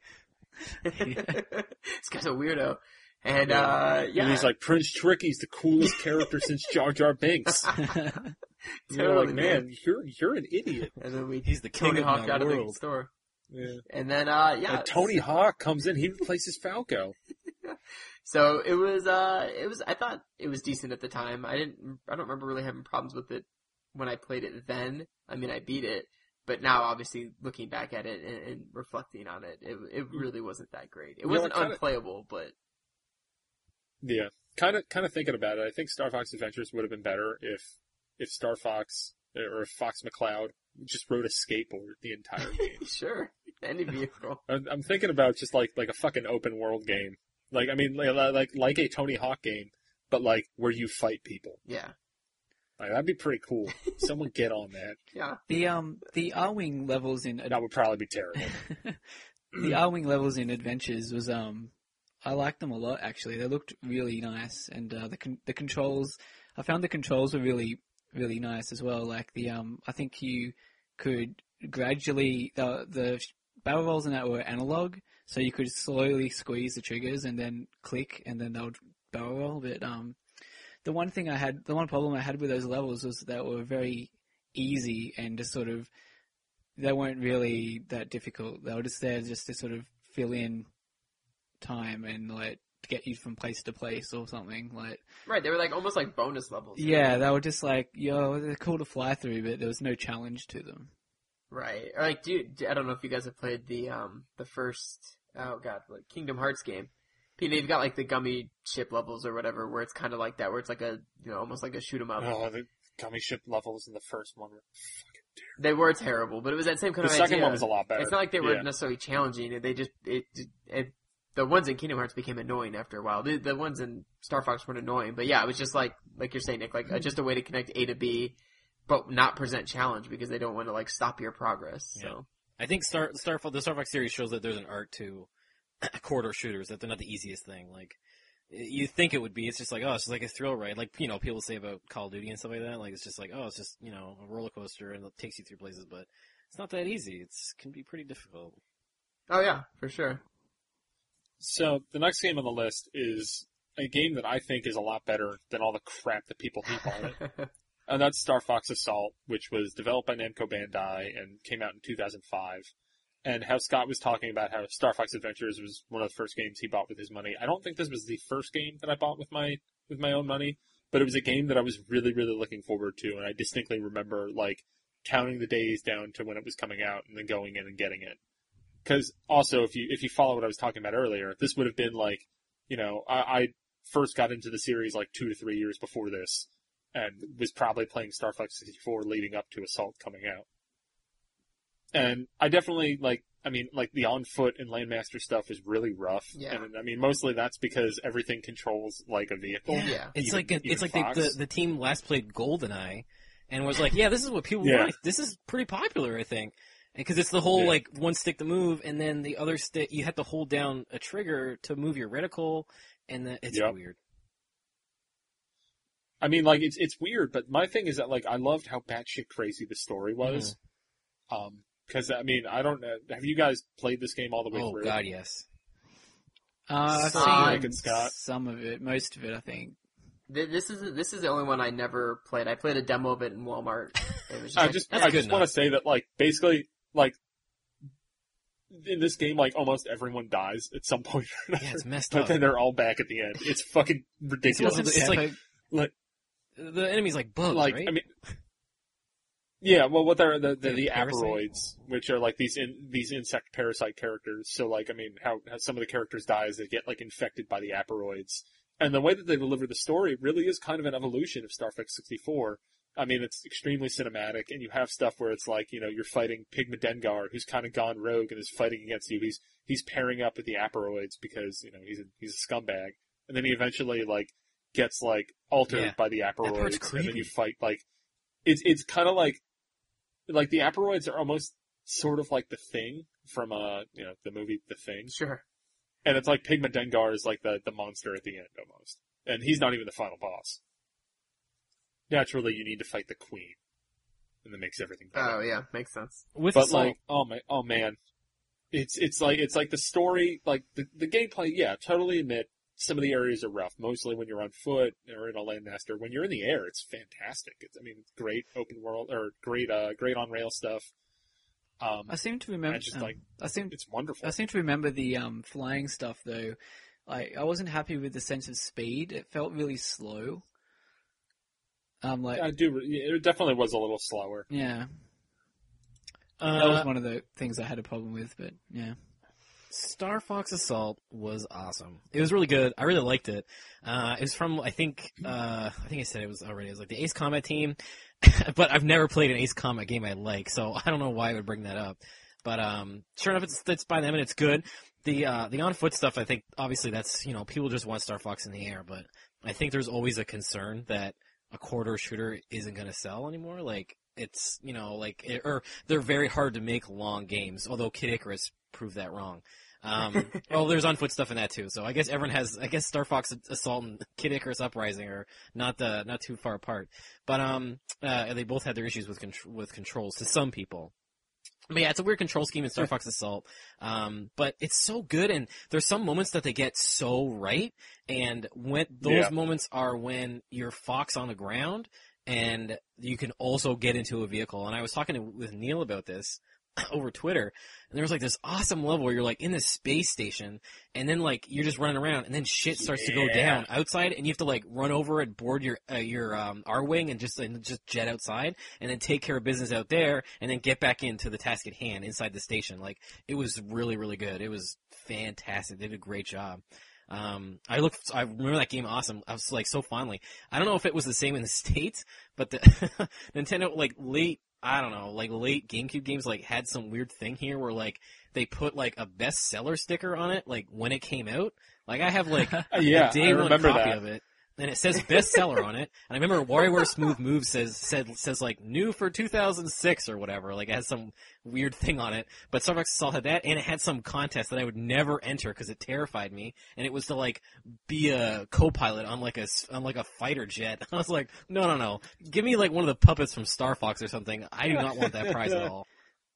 This guy's a weirdo. And, And he's like, Prince Tricky's the coolest character since Jar Jar Binks. You're like, man, you're an idiot. And then He's the king Tony of Hawk my out of the world. store. Yeah. And then, And Tony Hawk comes in, he replaces Falco. So it was, I thought it was decent at the time. I don't remember really having problems with it when I played it then. I mean, I beat it, but now obviously looking back at it and reflecting on it, it really wasn't that great. It wasn't unplayable, but. Yeah. Kind of thinking about it, I think Star Fox Adventures would have been better if Star Fox, or if Fox McCloud just rode a skateboard the entire game. Sure. Any vehicle. I'm thinking about just like a fucking open world game. Like, I mean, like a Tony Hawk game, but like where you fight people. Yeah. Like, that'd be pretty cool. Someone get on that. Yeah. The R-Wing levels in That would probably be terrible. the R-Wing levels in Adventures was I liked them a lot actually. They looked really nice, and the controls. I found the controls were really really nice as well. Like I think you could gradually the barrel rolls in that were analog, so you could slowly squeeze the triggers and then click, and then they would barrel roll. But the one problem I had with those levels was that they were very easy and just sort of they weren't really that difficult. They were just there just to sort of fill in time and like to get you from place to place or something like. Right, they were like almost like bonus levels. Yeah, they were just like, they're cool to fly through, but there was no challenge to them. Right. Or like, dude, I don't know if you guys have played the first, Kingdom Hearts game. You've got like the gummy ship levels or whatever, where it's kind of like that, where it's like a, almost like a shoot 'em up. Oh, the gummy ship levels in the first one were fucking terrible. They were terrible, but it was that same kind of idea. The second one was a lot better. It's not like they were necessarily challenging. They just, the ones in Kingdom Hearts became annoying after a while. The ones in Star Fox weren't annoying, but yeah, it was just like you're saying, Nick, like just a way to connect A to B, but not present challenge because they don't want to like stop your progress. Yeah. So I think the Star Fox series shows that there's an art to corridor shooters, that they're not the easiest thing. Like, you think it would be. It's just like, oh, it's just like a thrill ride. Like, people say about Call of Duty and stuff like that. Like, it's just like, oh, it's just, a roller coaster and it takes you through places, but it's not that easy. It can be pretty difficult. Oh yeah, for sure. So, the next game on the list is a game that I think is a lot better than all the crap that people heap on it. And that's Star Fox Assault, which was developed by Namco Bandai and came out in 2005. And how Scott was talking about how Star Fox Adventures was one of the first games he bought with his money. I don't think this was the first game that I bought with my own money, but it was a game that I was really, really looking forward to, and I distinctly remember, like, counting the days down to when it was coming out and then going in and getting it. Because also, if you follow what I was talking about earlier, this would have been like, I first got into the series like 2 to 3 years before this, and was probably playing Star Fox 64 leading up to Assault coming out. And I definitely, the on-foot and Landmaster stuff is really rough. Yeah. And, mostly that's because everything controls like a vehicle. Yeah. It's like the team last played GoldenEye and was like, yeah, this is what people like. This is pretty popular, I think. Because it's the whole, one stick to move, and then the other stick, you have to hold down a trigger to move your reticle, and it's weird. It's weird, but my thing is that, I loved how batshit crazy the story was. Mm-hmm. Because, I don't know. Have you guys played this game all the way through? Oh, God, yes. I've seen some of it, most of it, I think. This is the only one I never played. I played a demo of it in Walmart. It was I just want to say that, basically, in this game, almost everyone dies at some point or another. Yeah, it's messed up. But then they're all back at the end. It's fucking ridiculous. It's like the enemy's like bugs, right? Yeah, well, what they're the Aperoids, which are these insect parasite characters. So how some of the characters die as they get infected by the Aperoids, and the way that they deliver the story really is kind of an evolution of Star Fox 64. It's extremely cinematic, and you have stuff where it's you're fighting Pigma Dengar, who's kind of gone rogue and is fighting against you. He's pairing up with the Aperoids because he's a scumbag, and then he eventually gets altered by the Aperoids, and then you fight it's kind of like the Aperoids are almost sort of like The Thing from the movie The Thing. Sure. And it's like Pigma Dengar is the monster at the end almost, and he's not even the final boss. Naturally, you need to fight the queen, and that makes everything better. Oh yeah, makes sense. Oh man, it's like the story, the gameplay. Yeah, totally admit some of the areas are rough. Mostly when you're on foot or in a Landmaster. When you're in the air, it's fantastic. It's great open world or great on rail stuff. I seem to remember. It's wonderful. I seem to remember the flying stuff though. I wasn't happy with the sense of speed. It felt really slow. It definitely was a little slower. Yeah. That was one of the things I had a problem with, but yeah. Star Fox Assault was awesome. It was really good. I really liked it. It was from, I think I said it was already. It was the Ace Combat team, but I've never played an Ace Combat game I like, so I don't know why I would bring that up. But sure enough, it's by them and it's good. The on foot stuff, I think obviously that's people just want Star Fox in the air, but I think there's always a concern that a corridor shooter isn't going to sell anymore. It's, or they're very hard to make long games, although Kid Icarus proved that wrong. Well, there's on foot stuff in that too, so I guess Star Fox Assault and Kid Icarus Uprising are not too far apart. But, they both had their issues with controls to some people. But yeah, it's a weird control scheme in Star Fox Assault. But it's so good, and there's some moments that they get so right, and when those moments are when you're Fox on the ground, and you can also get into a vehicle. And I was talking with Neil about this, over Twitter, and there was like this awesome level where you're like in this space station, and then like you're just running around, and then shit starts to go down outside, and you have to like run over and board your R-wing and just jet outside, and then take care of business out there, and then get back into the task at hand inside the station. Like it was really, really good. It was fantastic. They did a great job. I remember that game awesome. I was like so fondly. I don't know if it was the same in the States, but the Nintendo like late GameCube games like had some weird thing here where like they put like a bestseller sticker on it like when it came out. Like I have like a day one copy of it. And it says bestseller on it. And I remember WarioWare Smooth Moves says like new for 2006 or whatever. Like it has some weird thing on it. But Star Fox Assault had that, and it had some contest that I would never enter because it terrified me. And it was to like be a co-pilot on like a fighter jet. I was like, no. Give me like one of the puppets from Star Fox or something. I do not want that prize at all.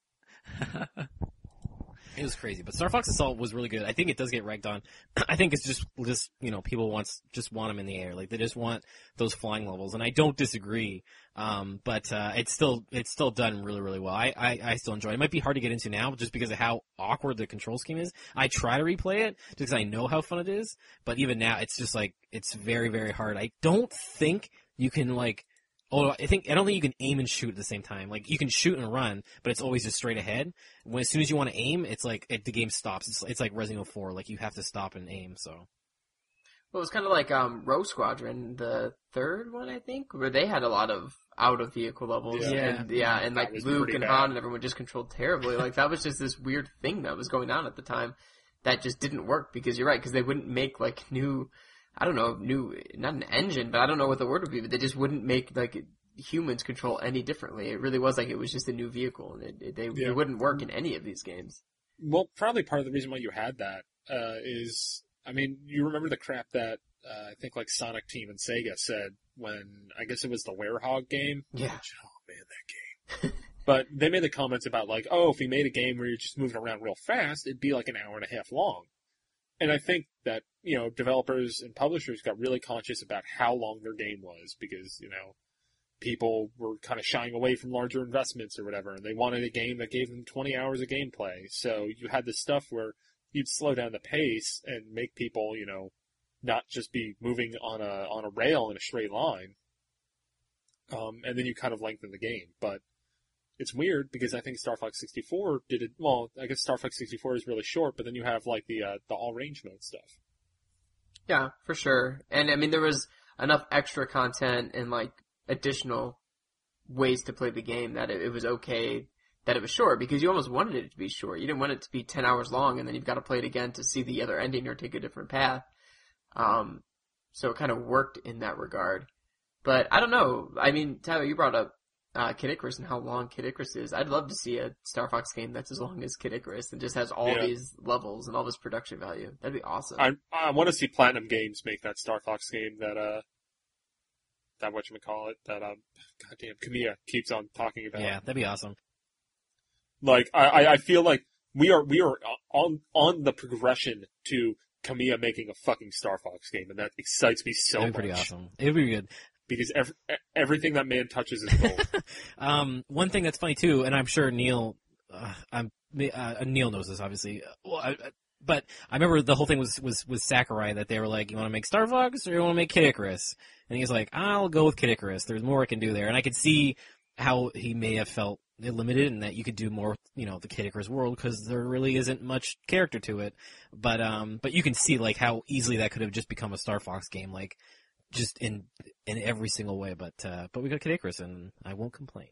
It was crazy, but Star Fox Assault was really good. I think it does get ragged on. I think it's just people just want them in the air, like they just want those flying levels, and I don't disagree. But it's still done really, really well. I still enjoy it. It might be hard to get into now just because of how awkward the control scheme is. I try to replay it just because I know how fun it is, but even now it's just like it's very, very hard. I don't think you can like. I don't think you can aim and shoot at the same time. Like you can shoot and run, but it's always just straight ahead. As soon as you want to aim, it's like the game stops. It's like Resident Evil 4. Like you have to stop and aim. So. Well, it was kind of like Rogue Squadron, the third one, I think, where they had a lot of out of vehicle levels. Yeah. And like Luke and Han and everyone just controlled terribly. Like that was just this weird thing that was going on at the time that just didn't work because you're right, because they wouldn't make like new. I don't know, not an engine, but I don't know what the word would be, but they just wouldn't make, like, humans control any differently. It really was like it was just a new vehicle, and it wouldn't work in any of these games. Well, probably part of the reason why you had that is, I mean, you remember the crap that I think, like, Sonic Team and Sega said when, I guess it was the Werehog game? Yeah. Which, oh, man, that game. But they made the comments about, like, if we made a game where you're just moving around real fast, it'd be like an hour and a half long. And I think that, developers and publishers got really conscious about how long their game was because, people were kind of shying away from larger investments or whatever, and they wanted a game that gave them 20 hours of gameplay. So you had this stuff where you'd slow down the pace and make people, not just be moving on a rail in a straight line. And then you kind of lengthen the game. But it's weird because I think Star Fox 64 did it. Well, I guess Star Fox 64 is really short, but then you have like the all range mode stuff. Yeah, for sure. And I mean, there was enough extra content and like additional ways to play the game that it was okay that it was short because you almost wanted it to be short. You didn't want it to be 10 hours long and then you've got to play it again to see the other ending or take a different path. So it kind of worked in that regard. But I don't know. I mean, Tyler, you brought up Kid Icarus and how long Kid Icarus is. I'd love to see a Star Fox game that's as long as Kid Icarus and just has all these levels and all this production value. That'd be awesome. I want to see Platinum Games make that Star Fox game that whatchamacallit, that goddamn Kamiya keeps on talking about. Yeah, that'd be awesome. Like I feel like we are on the progression to Kamiya making a fucking Star Fox game, and that excites me so much. That'd be pretty awesome. It'd be good. Because everything that man touches is gold. One thing that's funny too, and I'm sure Neil knows this obviously. But I remember the whole thing was Sakurai that they were like, you want to make Star Fox or you want to make Kid Icarus? And he's like, I'll go with Kid Icarus. There's more I can do there, and I could see how he may have felt limited and that you could do more, the Kid Icarus world because there really isn't much character to it. But you can see like how easily that could have just become a Star Fox game, like. Just in every single way, but we got Kid Icarus, and I won't complain.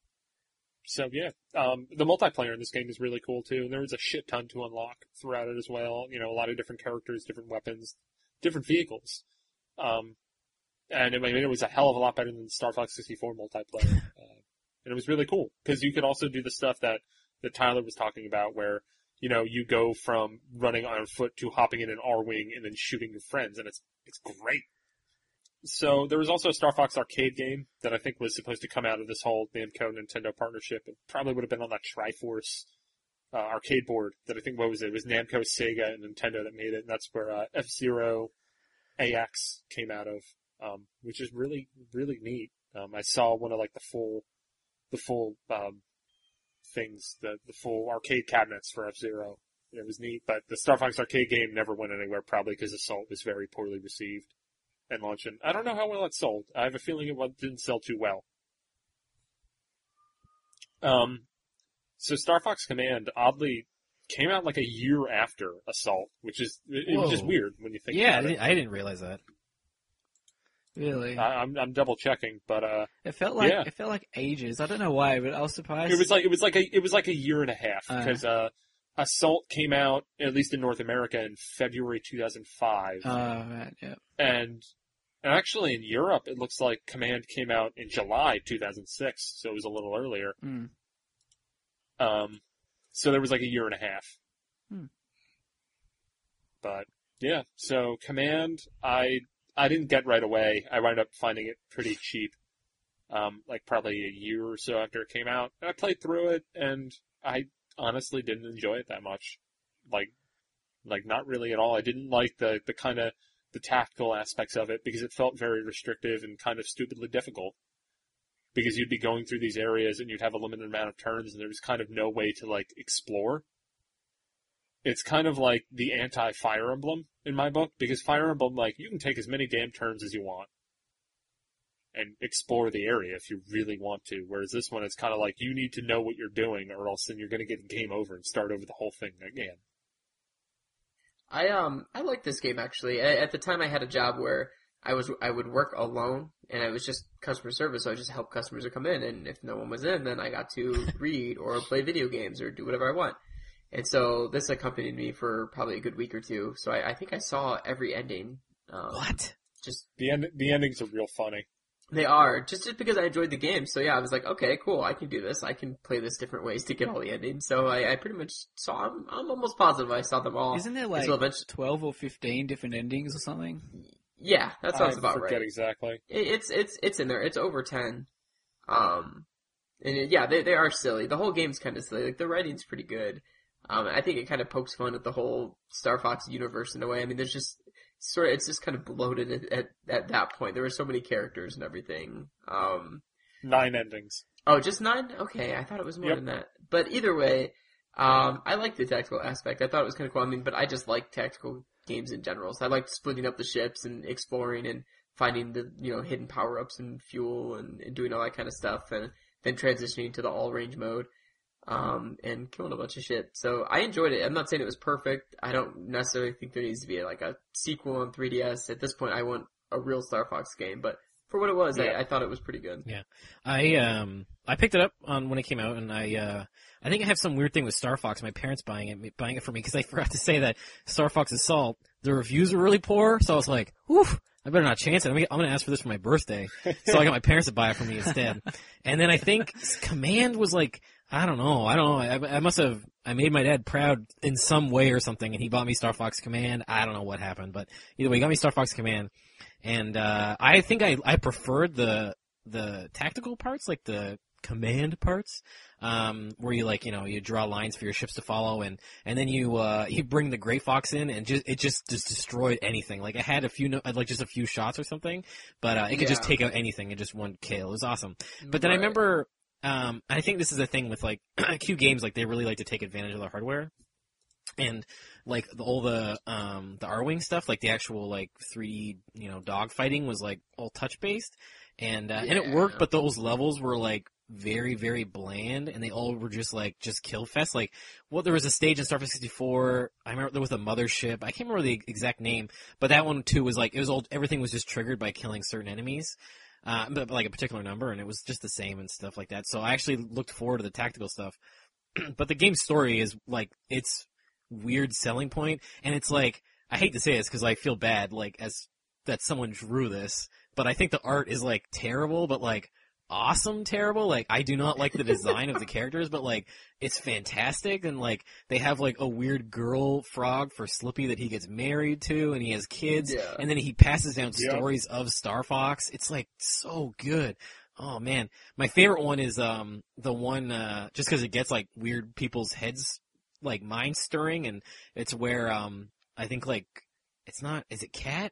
So yeah, the multiplayer in this game is really cool too, and there was a shit ton to unlock throughout it as well. A lot of different characters, different weapons, different vehicles, and I mean it was a hell of a lot better than Star Fox 64 multiplayer, and it was really cool because you could also do the stuff that Tyler was talking about, where you go from running on foot to hopping in an R-wing and then shooting your friends, and it's great. So there was also a Star Fox arcade game that I think was supposed to come out of this whole Namco-Nintendo partnership. It probably would have been on that Triforce arcade board that I think, what was it? It was Namco, Sega, and Nintendo that made it, and that's where F-Zero AX came out of, which is really, really neat. I saw one of like the full things, the full arcade cabinets for F-Zero. It was neat, but the Star Fox arcade game never went anywhere, probably because Assault was very poorly received and launched. And I don't know how well it sold. I have a feeling it didn't sell too well. So Star Fox Command, oddly, came out like a year after Assault, which is, it was just weird when you think about it. I didn't realize that. Really? I'm double checking, but it felt like ages. I don't know why, but I was surprised. It was like a year and a half because Assault came out, at least in North America, in February 2005. Right, yeah. And actually in Europe, it looks like Command came out in July 2006, so it was a little earlier. Mm. So there was like a year and a half. Hmm. But yeah, so Command, I didn't get right away. I wound up finding it pretty cheap, like probably a year or so after it came out. And I played through it, and I honestly didn't enjoy it that much. Like not really at all. I didn't like the kind of the tactical aspects of it because it felt very restrictive and kind of stupidly difficult. Because you'd be going through these areas and you'd have a limited amount of turns and there was kind of no way to like explore. It's kind of like the anti-Fire Emblem in my book, because Fire Emblem, like, you can take as many damn turns as you want and explore the area if you really want to, whereas this one, it's kind of like you need to know what you're doing or else then you're going to get game over and start over the whole thing again. I like this game, actually. At the time, I had a job where I would work alone, and I was just customer service, so I just help customers who come in, and if no one was in, then I got to read or play video games or do whatever I want. And so this accompanied me for probably a good week or two, so I think I saw every ending. What? Just the endings are real funny. They are, just because I enjoyed the game, so yeah, I was like, okay, cool, I can do this, I can play this different ways to get all the endings, so I pretty much saw, I'm almost positive I saw them all. Isn't there like 12 or 15 different endings or something? Yeah, that sounds about right. I forget exactly. It's in there. It's over 10. Yeah, they are silly. The whole game's kind of silly. Like, the writing's pretty good. I think it kind of pokes fun at the whole Star Fox universe in a way. I mean, there's just it's just kind of bloated at that point. There were so many characters and everything. 9 endings. Oh, just 9? Okay, I thought it was more than that. But either way, I like the tactical aspect. I thought it was kind of cool. I mean, but I just like tactical games in general. So I liked splitting up the ships and exploring and finding the, hidden power-ups and fuel and doing all that kind of stuff, and then transitioning to the all-range mode, and killing a bunch of shit. So I enjoyed it. I'm not saying it was perfect. I don't necessarily think there needs to be like a sequel on 3DS. At this point, I want a real Star Fox game, but for what it was, I thought it was pretty good. Yeah. I picked it up when it came out, and I think I have some weird thing with Star Fox. My parents buying it for me, because I forgot to say that Star Fox Assault, the reviews were really poor, so I was like, whew, I better not chance it. I'm going to ask for this for my birthday. So I got my parents to buy it for me instead. And then I think Command was like, I don't know. I made my dad proud in some way or something, and he bought me Star Fox Command. I don't know what happened, but either way, he got me Star Fox Command. And, I think I preferred the tactical parts, like the command parts, where you you draw lines for your ships to follow, and then you bring the Gray Fox in, and it just destroyed anything. Like, I had just a few shots or something, but it could just take out anything in just one kill. It was awesome. But then I remember, I think this is a thing with like Q games, like they really like to take advantage of the hardware. And like all the R-Wing stuff, like the actual like 3D, dog fighting was like all touch based, and it worked, but those levels were like very, very bland, and they all were just kill fest. Like, there was a stage in Star Fox 64, I remember there was a mothership, I can't remember the exact name, but that one too was like, it was old, everything was just triggered by killing certain enemies, but like a particular number, and it was just the same and stuff like that. So I actually looked forward to the tactical stuff. But the game's story is like, it's weird selling point, and it's like, I hate to say this because I feel bad, like, as that someone drew this, but I think the art is like terrible, but like awesome terrible. Like, I do not like the design of the characters, but like, it's fantastic, and like, they have like a weird girl frog for Slippy that he gets married to, and he has kids, and then he passes down stories of Star Fox. It's like so good. Oh man, my favorite one is the one just because it gets like weird people's heads like mind stirring, and it's where I think like is it Cat?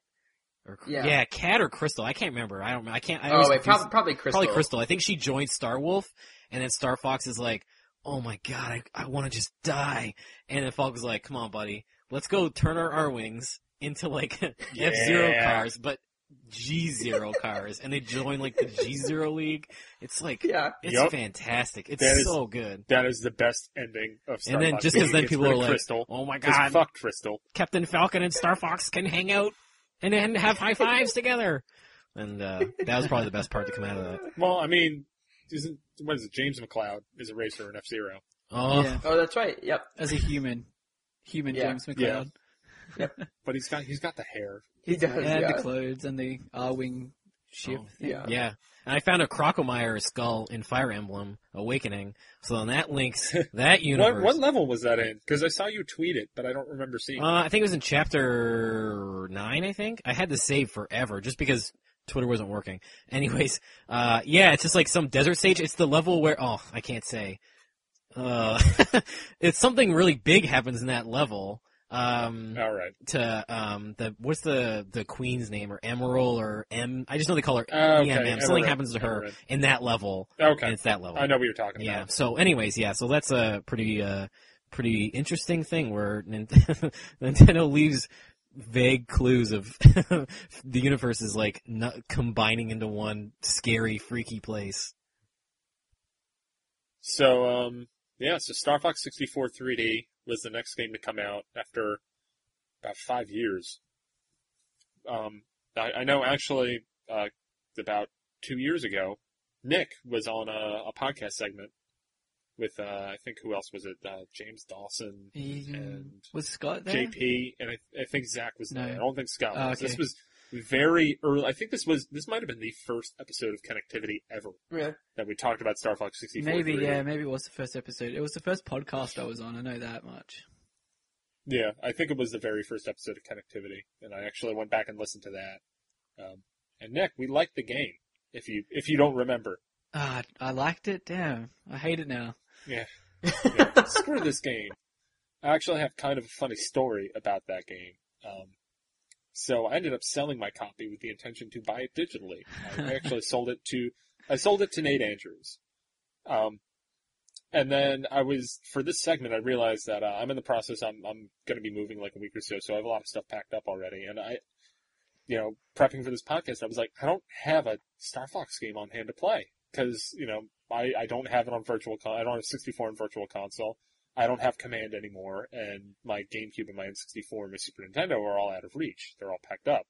Cat or Crystal. I can't remember. Probably Crystal. Probably Crystal. Probably Crystal. I think she joined Star Wolf, and then Star Fox is like, oh my god, I want to just die. And then Falk was like, come on, buddy, let's go turn our R-Wings into like F-Zero cars, but G-Zero cars. And they join like the G-Zero League. It's like, it's fantastic. It's so good. That is the best ending of Star And then Fox. just because then people are like, Crystal, oh my god, fuck Crystal. Captain Falcon and Star Fox can hang out and then have high fives together. And that was probably the best part to come out of that. Well, I mean, what is it? James McCloud is a racer in F-Zero. Oh, Yeah. Oh, that's right. Yep. As a human James McCloud. But he's got the hair. He does. And Yeah. the clothes and the R-Wing ship. thing. Yeah. yeah. And I found a Crocomire skull in Fire Emblem Awakening, so then that links that universe. What level was that in? Because I saw you tweet it, but I don't remember seeing it. I think it was in chapter 9, I think. I had to save forever, just because Twitter wasn't working. Anyways, it's just like some desert stage. It's the level where, I can't say. It's something really big happens in that level. All right. What's the queen's name, or Emerald, or I just know they call her Okay, EMM. Something Emerald. happens to her Emerald. in that level. Okay. And it's that level. I know what you're talking Yeah. about. So anyways, so that's a pretty interesting thing where Nintendo leaves vague clues of the universe is like combining into one scary, freaky place. So, so Star Fox 64 3D was the next game to come out after about 5 years. I know actually, about 2 years ago, Nick was on a podcast segment with, I think, who else was it? James Dawson and Was Scott there? JP, and I think Zach was there. No. I don't think Scott was. Okay. This was very early. I think this might have been the first episode of Connectivity ever Yeah. that we talked about Star Fox 64. Maybe 3D. it was the first episode. It was the first podcast I was on, I know that much. Yeah, I think it was the very first episode of Connectivity, and I actually went back and listened to that. And Nick, we liked the game. If you don't remember. I liked it, damn. I hate it now. Yeah. Screw this game. I actually have kind of a funny story about that game. So I ended up selling my copy with the intention to buy it digitally. I actually sold it to Nate Andrews. And then for this segment, I realized that I'm in the process. I'm going to be moving like a week or so, so I have a lot of stuff packed up already. And prepping for this podcast, I was like, I don't have a Star Fox game on hand to play because I don't have it on I don't have 64 on Virtual Console. I don't have Command anymore, and my GameCube and my N64 and my Super Nintendo are all out of reach. They're all packed up.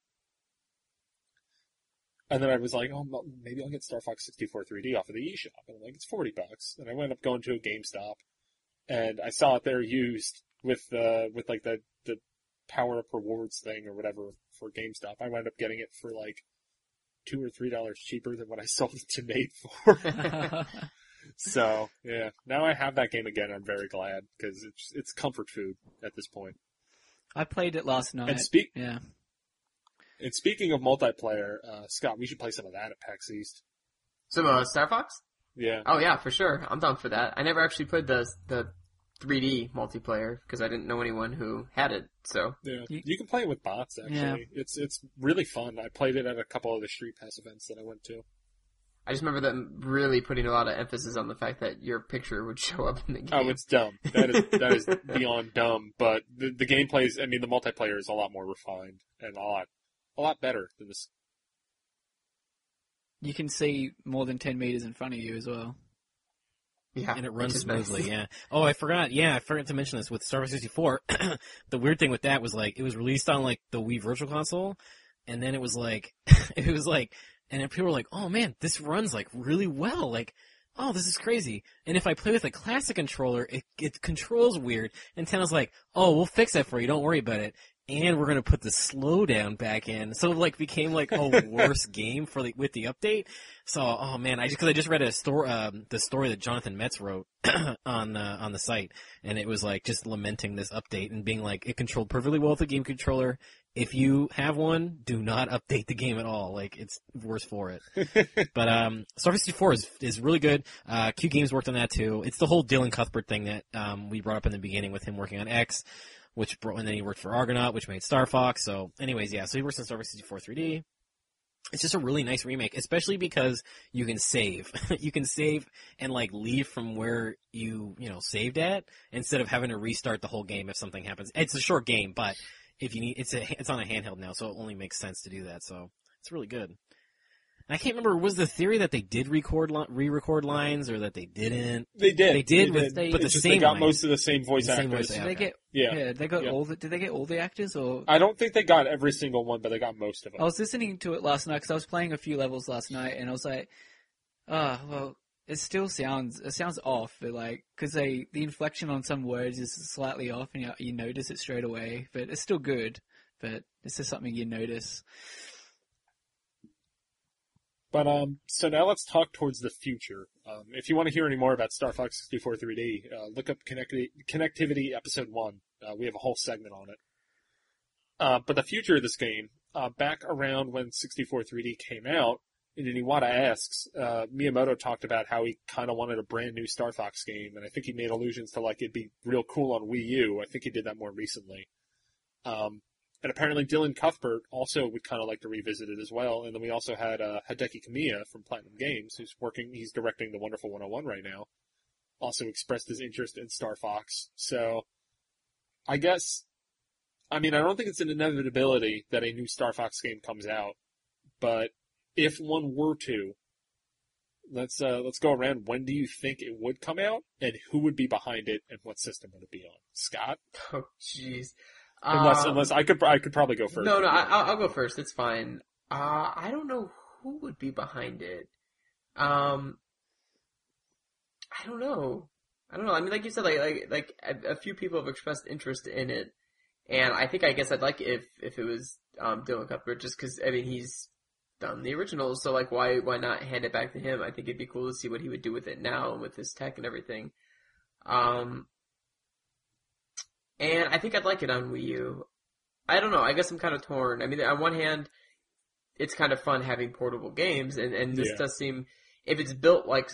And then I was like, oh, maybe I'll get Star Fox 64 3D off of the eShop. And I'm like, it's $40. And I went up going to a GameStop, and I saw it there used with like the Power Up Rewards thing or whatever for GameStop. I wound up getting it for like $2 or $3 cheaper than what I sold it to Nate for. So, yeah, now I have that game again. I'm very glad because it's comfort food at this point. I played it last night. And speaking of multiplayer, Scott, we should play some of that at PAX East. Some Star Fox? Yeah. Oh yeah, for sure. I'm down for that. I never actually played the 3D multiplayer because I didn't know anyone who had it. So yeah, you can play it with bots. Actually, yeah. It's really fun. I played it at a couple of the Street Pass events that I went to. I just remember them really putting a lot of emphasis on the fact that your picture would show up in the game. Oh, it's dumb. That is beyond dumb. But the gameplay is, the multiplayer is a lot more refined and a lot better than this. You can see more than 10 meters in front of you as well. Yeah, and it runs smoothly. Nice. Yeah. Oh, I forgot to mention this with Star Fox 64. The weird thing with that was like it was released on like the Wii Virtual Console, and then it was like and then people were like, "Oh man, this runs like really well." Like, oh, this is crazy. And if I play with a classic controller, it controls weird. And Nintendo's like, "Oh, we'll fix that for you. Don't worry about it." And we're gonna put the slowdown back in, so it like became like a worse game with the update. So, oh man, I just read the story that Jonathan Metz wrote on the site, and it was like just lamenting this update and being like, it controlled perfectly well with the game controller. If you have one, do not update the game at all. Like, it's worse for it. But Star Fox 64 is really good. Q Games worked on that too. It's the whole Dylan Cuthbert thing that we brought up in the beginning with him working on X. And then he worked for Argonaut, which made Star Fox. So, anyways, yeah. So he works on Star Fox 64 3D. it's just a really nice remake, especially because you can save. You can save and like leave from where you saved at instead of having to restart the whole game if something happens. It's a short game, but if you need, it's on a handheld now, so it only makes sense to do that. So it's really good. And I can't remember, was the theory that they did re-record lines or that they didn't? They did. They did, but the same. They got lines. most of the same voice The same actors. voice Did they get? Yeah. They got all the. Did they get all the actors or? I don't think they got every single one, but they got most of them. I was listening to it last night because I was playing a few levels last night, and I was like, well, it sounds off, but like, because the inflection on some words is slightly off, and you notice it straight away, but it's still good. But it's just something you notice. But so now let's talk towards the future. If you want to hear any more about Star Fox 64 3D, look up Connectivity Episode 1. We have a whole segment on it. But the future of this game, back around when 64 3D came out, and Iwata asks, Miyamoto talked about how he kind of wanted a brand new Star Fox game, and I think he made allusions to like it'd be real cool on Wii U. I think he did that more recently. And apparently Dylan Cuthbert also would kind of like to revisit it as well. And then we also had Hideki Kamiya from Platinum Games, he's directing The Wonderful 101 right now, also expressed his interest in Star Fox. So I don't think it's an inevitability that a new Star Fox game comes out, but if one were to, let's go around. When do you think it would come out, and who would be behind it, and what system would it be on? Scott? Oh, jeez. Unless I could probably go first. No, I'll go first. It's fine. I don't know who would be behind it. I don't know. I mean, like you said, like a few people have expressed interest in it, and I guess I'd like if it was Dylan Cuthbert, just because I mean he's done the originals, so like why not hand it back to him? I think it'd be cool to see what he would do with it now and with his tech and everything. And I think I'd like it on Wii U. I don't know. I guess I'm kind of torn. I mean, on one hand, it's kind of fun having portable games, and this does seem, if it's built like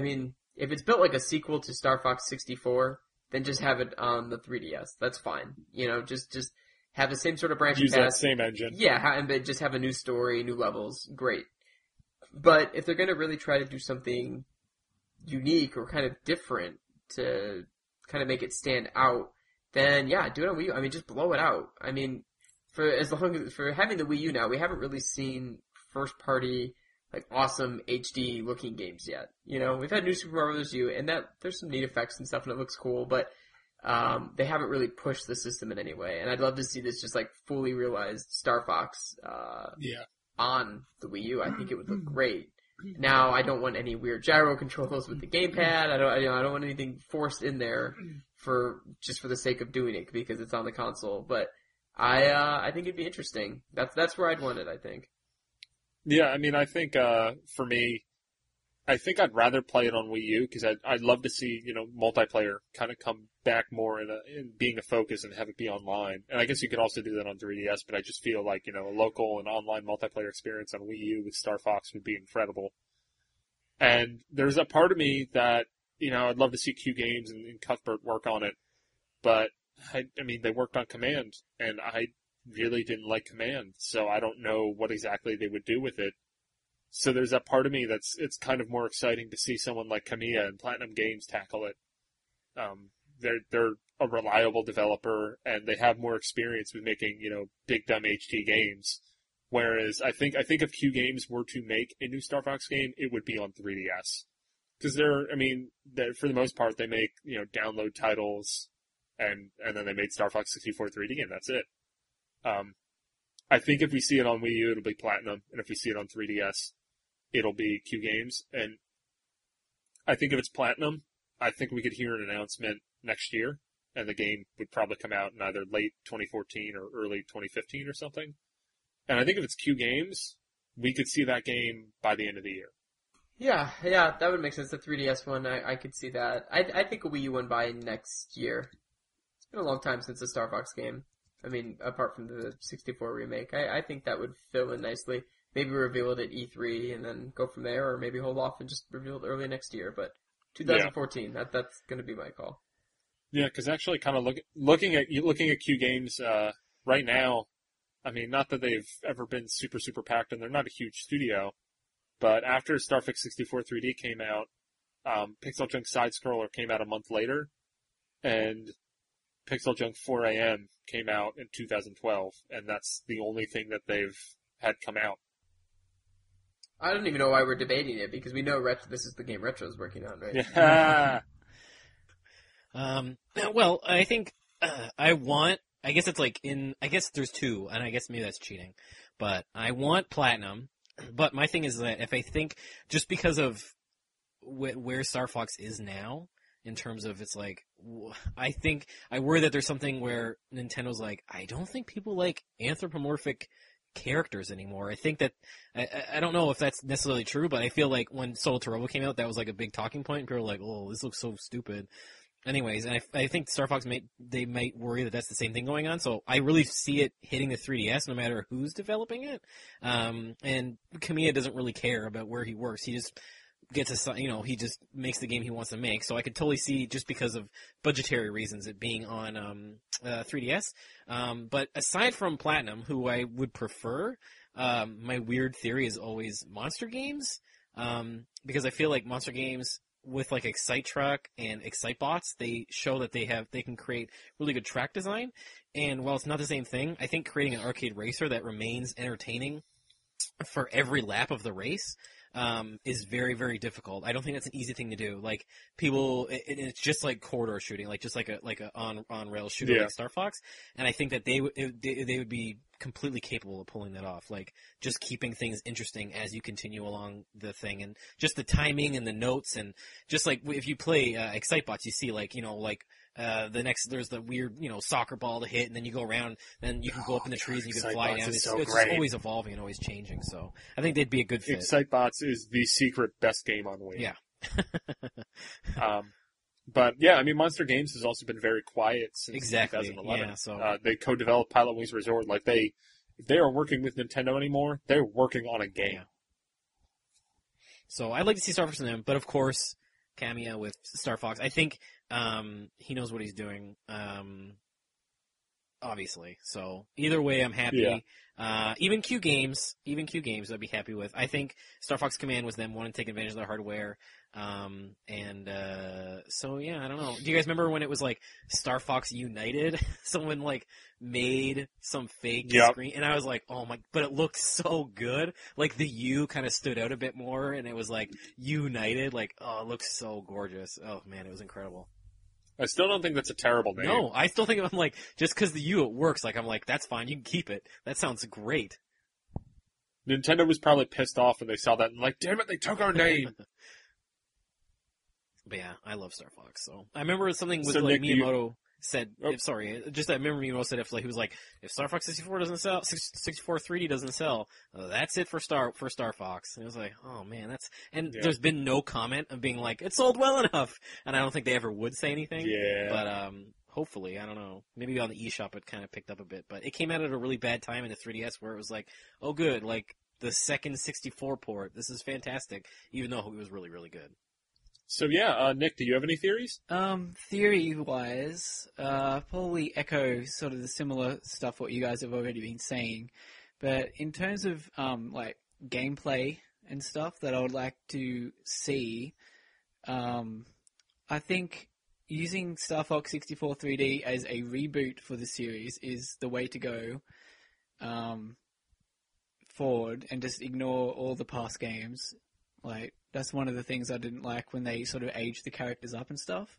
a sequel to Star Fox 64, then just have it on the 3DS. That's fine. Just have the same sort of branching path. Use that same engine. Yeah, and just have a new story, new levels. Great. But if they're going to really try to do something unique or kind of different to kind of make it stand out, then yeah, do it on Wii U. I mean, just blow it out. I mean, for having the Wii U now, we haven't really seen first party, like awesome HD looking games yet. We've had New Super Mario Bros. U, and that there's some neat effects and stuff, and it looks cool, but they haven't really pushed the system in any way. And I'd love to see this just like fully realized Star Fox on the Wii U. I think it would look great. Now, I don't want any weird gyro controls with the gamepad. I don't want anything forced in there for the sake of doing it because it's on the console. But I think it'd be interesting. That's where I'd want it, I think. Yeah, I mean, I think for me, I think I'd rather play it on Wii U because I'd love to see multiplayer kind of come back more in being a focus and have it be online. And I guess you could also do that on 3DS, but I just feel like a local and online multiplayer experience on Wii U with Star Fox would be incredible. And there's a part of me that I'd love to see Q Games and Cuthbert work on it, but I mean they worked on Command, and I really didn't like Command, so I don't know what exactly they would do with it. So there's that part of me it's kind of more exciting to see someone like Kamiya and Platinum Games tackle it. They're a reliable developer, and they have more experience with making, big dumb HD games. Whereas I think if Q Games were to make a new Star Fox game, it would be on 3DS. Because they're for the most part, they make, download titles, and then they made Star Fox 64 3D, and that's it. I think if we see it on Wii U, it'll be Platinum, and if we see it on 3DS, it'll be Q Games. And I think if it's Platinum, I think we could hear an announcement next year, and the game would probably come out in either late 2014 or early 2015 or something. And I think if it's Q Games, we could see that game by the end of the year. Yeah, that would make sense. The 3DS one, I could see that. I think a Wii U one by next year. It's been a long time since a Star Fox game. I mean, apart from the 64 remake, I think that would fill in nicely. Maybe reveal it at E3 and then go from there, or maybe hold off and just reveal it early next year. But 2014, that's going to be my call. Yeah, because actually, kind of looking at Q Games right now, I mean, not that they've ever been super, super packed, and they're not a huge studio, but after Star Fox 64 3D came out, Pixel Junk Side Scroller came out a month later, and Pixel Junk 4AM came out in 2012, and that's the only thing that they've had come out. I don't even know why we're debating it, because we know this is the game Retro's working on, right? Yeah. Well, I think I guess it's like I guess there's two, and I guess maybe that's cheating, but I want Platinum, but my thing is that if I think, just because of where Star Fox is now, in terms of it's like, I worry that there's something where Nintendo's like, I don't think people like anthropomorphic characters anymore. I think that, I don't know if that's necessarily true, but I feel like when Soul to Robo came out, that was like a big talking point, and people were like, oh, this looks so stupid. Anyways, and I think Star Fox they might worry that that's the same thing going on, so I really see it hitting the 3DS no matter who's developing it. And Kamiya doesn't really care about where he works. He just gets he just makes the game he wants to make, so I could totally see, just because of budgetary reasons, it being on 3DS. But aside from Platinum, who I would prefer, my weird theory is always Monster Games, because I feel like Monster Games, with like Excite Truck and Excitebots, they show that they can create really good track design. And while it's not the same thing, I think creating an arcade racer that remains entertaining for every lap of the race is very, very difficult. I don't think that's an easy thing to do. Like, people, it's just like corridor shooting, like just like a on rail shooter like Star Fox. And I think that they would be completely capable of pulling that off. Like, just keeping things interesting as you continue along the thing, and just the timing and the notes, and just like if you play Excitebots, you see there's the weird, soccer ball to hit, and then you go around, then you can go up in the trees and you can fly down. It's just always evolving and always changing, so I think they'd be a good fit. Excitebots is the secret best game on Wii. Yeah. But yeah, I mean, Monster Games has also been very quiet since exactly. 2011. Yeah, so they co-developed Pilot Wings Resort. Like, if they are working with Nintendo anymore, they're working on a game. Yeah. So I'd like to see Star Fox in them, but of course, Kamiya with Star Fox. I think he knows what he's doing, obviously. So either way, I'm happy. Yeah. Even Q Games I'd be happy with. I think Star Fox Command was them wanting to take advantage of their hardware. So yeah, I don't know. Do you guys remember when it was like Star Fox United? Someone like made some fake screen, and I was like, oh my, but it looked so good. Like the U kind of stood out a bit more, and it was like United, like, oh, it looks so gorgeous. Oh man, it was incredible. I still don't think that's a terrible name. No, I still think, I'm like, just because the U, it works. Like, I'm like, that's fine, you can keep it. That sounds great. Nintendo was probably pissed off when they saw that and like, damn it, they took our name. But yeah, I love Star Fox. So I remember something with Nick, Miyamoto said. Just that I remember Miyamoto said he was like, if Star Fox 64 doesn't sell, 64 3D doesn't sell, that's it for Star Fox. And it was like, oh man, there's been no comment of being like, it sold well enough, and I don't think they ever would say anything. Yeah. But hopefully, I don't know. Maybe on the eShop it kind of picked up a bit, but it came out at a really bad time in the 3DS where it was like, oh good, like the second 64 port, this is fantastic, even though it was really, really good. So yeah, Nick, do you have any theories? Theory-wise, probably echo sort of the similar stuff what you guys have already been saying, but in terms of like gameplay and stuff that I would like to see, I think using Star Fox 64 3D as a reboot for the series is the way to go forward, and just ignore all the past games. Like, that's one of the things I didn't like when they sort of aged the characters up and stuff.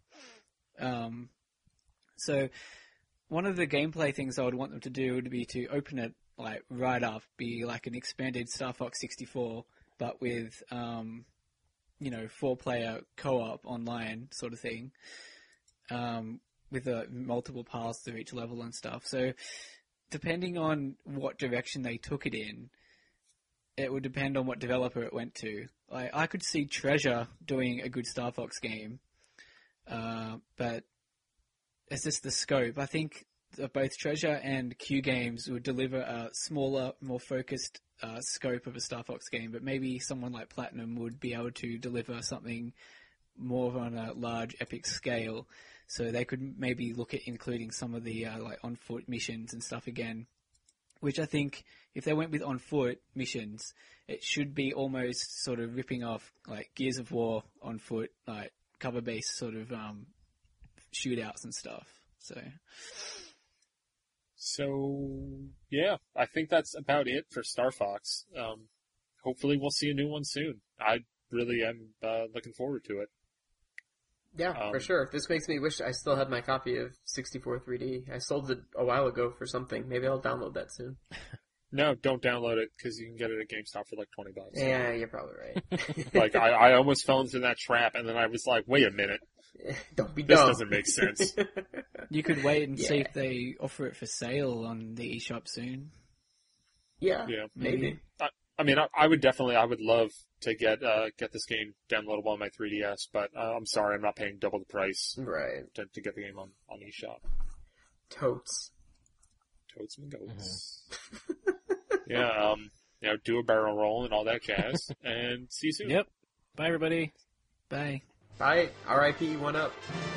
So one of the gameplay things I would want them to do would be to open it like right up, be like an expanded Star Fox 64, but with 4-player co-op online sort of thing, with multiple paths to each level and stuff. So depending on what direction they took it in, it would depend on what developer it went to. Like, I could see Treasure doing a good Star Fox game, but it's just the scope. I think both Treasure and Q Games would deliver a smaller, more focused scope of a Star Fox game, but maybe someone like Platinum would be able to deliver something more on a large, epic scale. So they could maybe look at including some of the like on-foot missions and stuff again. which I think if they went with on foot missions, it should be almost sort of ripping off like Gears of War on foot, like cover-based sort of shootouts and stuff. So, yeah, I think that's about it for Star Fox. Hopefully we'll see a new one soon. I really am looking forward to it. Yeah, for sure. This makes me wish I still had my copy of 64 3D. I sold it a while ago for something. Maybe I'll download that soon. No, don't download it, because you can get it at GameStop for like $20. Yeah, you're probably right. Like, I almost fell into that trap, and then I was like, wait a minute. Don't be This dumb. doesn't make sense. You could wait and see if they offer it for sale on the eShop soon. Yeah, maybe. I mean, I would love to get this game downloadable on my 3DS, but I'm sorry, I'm not paying double the price to get the game on eShop. Totes and goats. Yeah, do a barrel roll and all that jazz, and see you soon. Yep. Bye, everybody. Bye. Bye. R.I.P. 1UP.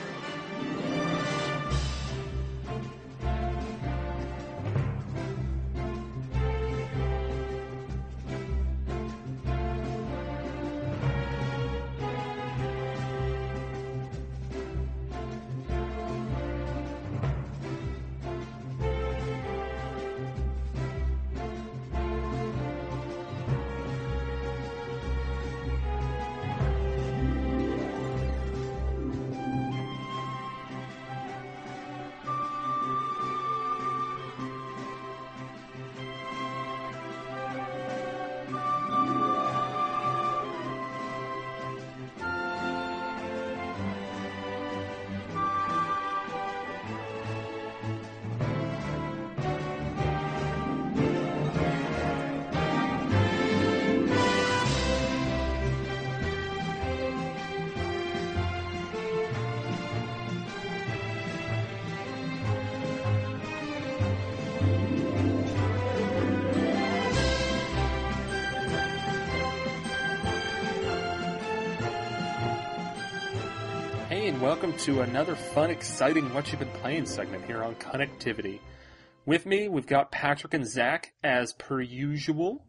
Hey, and welcome to another fun, exciting What You've Been Playing segment here on Connectivity. With me, we've got Patrick and Zach, as per usual.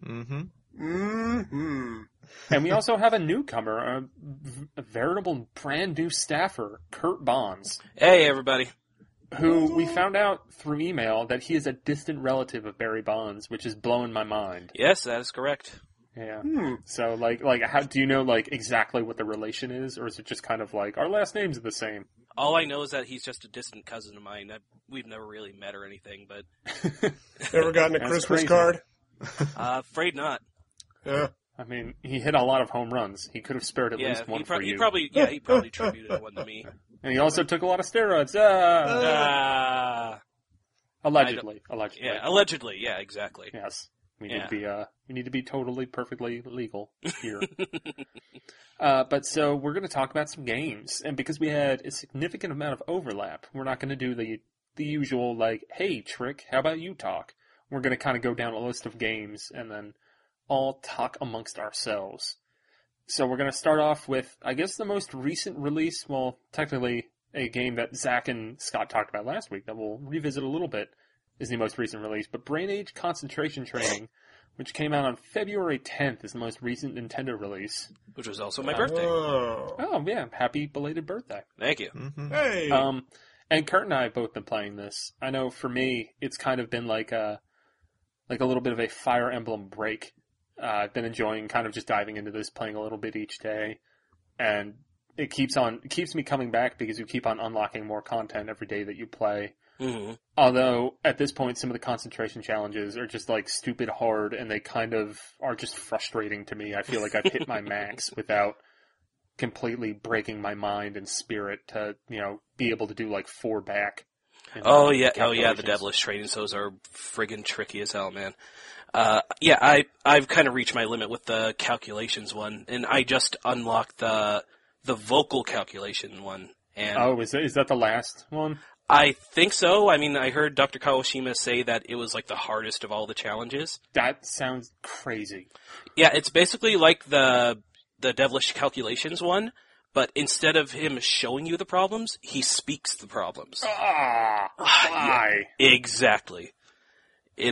And we also have a newcomer, a veritable brand new staffer, Kurt Bonds. Hey, everybody. Who we found out through email that he is a distant relative of Barry Bonds, which is blowing my mind. Yes, that is correct. Yeah. So, like, how do you know, like, exactly what the relation is, or is it just kind of like our last names are the same? All I know is that he's just a distant cousin of mine. We've never really met or anything, but Ever gotten a Christmas crazy. card? afraid not. Yeah. I mean, he hit a lot of home runs. He could have spared at least one for you. He probably tributed one to me. And he also took a lot of steroids. Allegedly. Yeah, allegedly. Yeah, exactly. Yes. We need to be totally, perfectly legal here. But so we're going to talk about some games, and because we had a significant amount of overlap, we're not going to do the usual like, hey, Trick, how about you talk? We're going to kind of go down a list of games and then all talk amongst ourselves. So we're going to start off with, I guess, the most recent release. Well, technically, a game that Zach and Scott talked about last week that we'll revisit a little bit. Is the most recent release, but Brain Age Concentration Training, which came out on February 10th, is the most recent Nintendo release. Which was also my birthday. Oh, yeah. Happy belated birthday. Thank you. Hey! And Kurt and I have both been playing this. I know for me, it's kind of been like a little bit of a Fire Emblem break. I've been enjoying kind of just diving into this, playing a little bit each day. And it keeps me coming back because you keep on unlocking more content every day that you play. Mm-hmm. Although, at this point, some of the concentration challenges are just, like, stupid hard, and they kind of are just frustrating to me. I feel like I've hit my max without completely breaking my mind and spirit to, be able to do, like, 4 back. Oh, yeah, the Devilish Training Souls are friggin' tricky as hell, man. I've kind of reached my limit with the calculations one, and I just unlocked the vocal calculation one. And is that the last one? I think so. I mean, I heard Dr. Kawashima say that it was like the hardest of all the challenges. That sounds crazy. Yeah, it's basically like the Devilish Calculations one, but instead of him showing you the problems, he speaks the problems. Why? Yeah, exactly. It is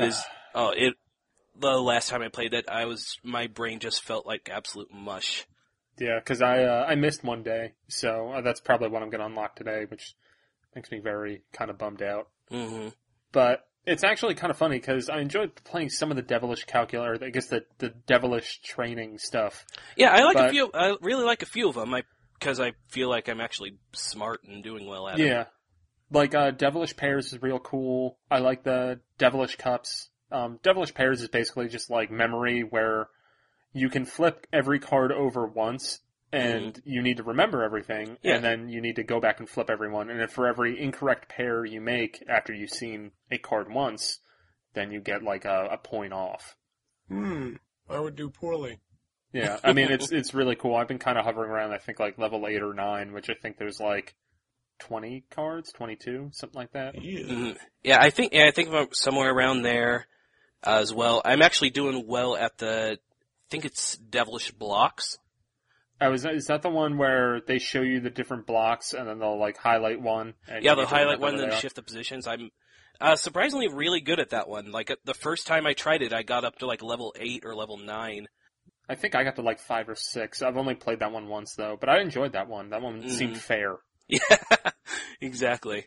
The last time I played it, my brain just felt like absolute mush. Yeah, because I missed one day, so that's probably what I'm going to unlock today, which makes me very kind of bummed out. Mm-hmm. But it's actually kind of funny because I enjoyed playing some of the devilish calculator, I guess the devilish training stuff. Yeah, I really like a few of them, because I feel like I'm actually smart and doing well at it. Yeah. Like, devilish pairs is real cool. I like the devilish cups. Devilish pairs is basically just like memory where you can flip every card over once and you need to remember everything, and then you need to go back and flip everyone. And if for every incorrect pair you make after you've seen a card once, then you get like a point off. I would do poorly. Yeah, I mean, it's really cool. I've been kind of hovering around, I think, like level 8 or 9, which I think there's like 20 cards, 22, something like that. Yeah, I think I'm somewhere around there as well. I'm actually doing well at I think it's Devilish Blocks. Is that the one where they show you the different blocks and then they'll like highlight one? Yeah, they'll highlight one and then shift the positions. I'm surprisingly really good at that one. Like the first time I tried it, I got up to like level 8 or level 9. I think I got to like 5 or 6. I've only played that one once though, but I enjoyed that one. That one seemed fair. Yeah, exactly.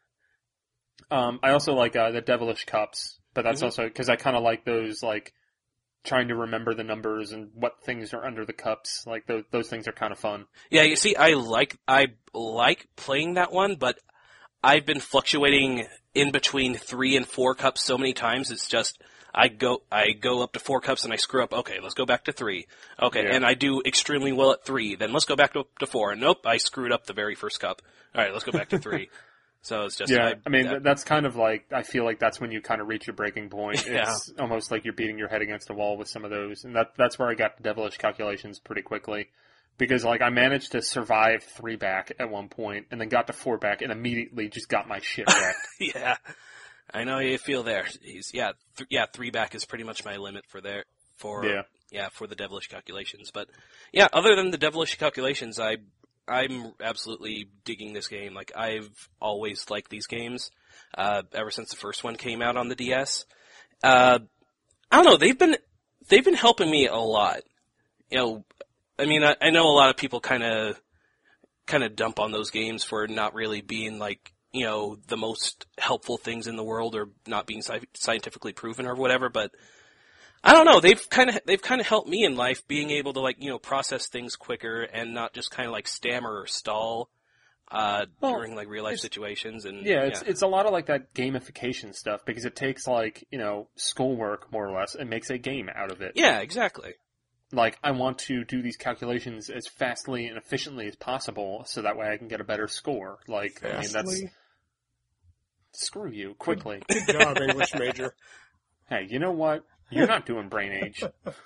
I also like the Devilish Cups, but that's also because I kind of like those, like trying to remember the numbers and what things are under the cups. Like those things are kind of fun. Yeah, you see, I like playing that one, but I've been fluctuating in between 3 and 4 cups so many times. It's just I go up to 4 cups and I screw up. Okay, let's go back to 3. Okay, and I do extremely well at 3. Then let's go back to 4. And nope, I screwed up the very first cup. All right, let's go back to 3. So it's just that's kind of like, I feel like that's when you kind of reach your breaking point. It's almost like you're beating your head against a wall with some of those, and that's where I got the devilish calculations pretty quickly, because like I managed to survive 3 back at one point, and then got to 4 back, and immediately just got my shit wrecked. Yeah, I know you feel there. 3 back is pretty much my limit for the devilish calculations. But yeah, other than the devilish calculations, I'm absolutely digging this game. Like, I've always liked these games, ever since the first one came out on the DS. I don't know, they've been helping me a lot. You know, I mean, I know a lot of people kind of dump on those games for not really being like, you know, the most helpful things in the world or not being scientifically proven or whatever, but I don't know. They've kind of helped me in life, being able to like, you know, process things quicker and not just kind of like stammer or stall during like real life situations. And it's a lot of like that gamification stuff, because it takes like, you know, schoolwork more or less and makes a game out of it. Yeah, exactly. Like, I want to do these calculations as fastly and efficiently as possible so that way I can get a better score. Like, I mean, that's screw you quickly. Good job, English major. Hey, you know what? You're not doing brain age.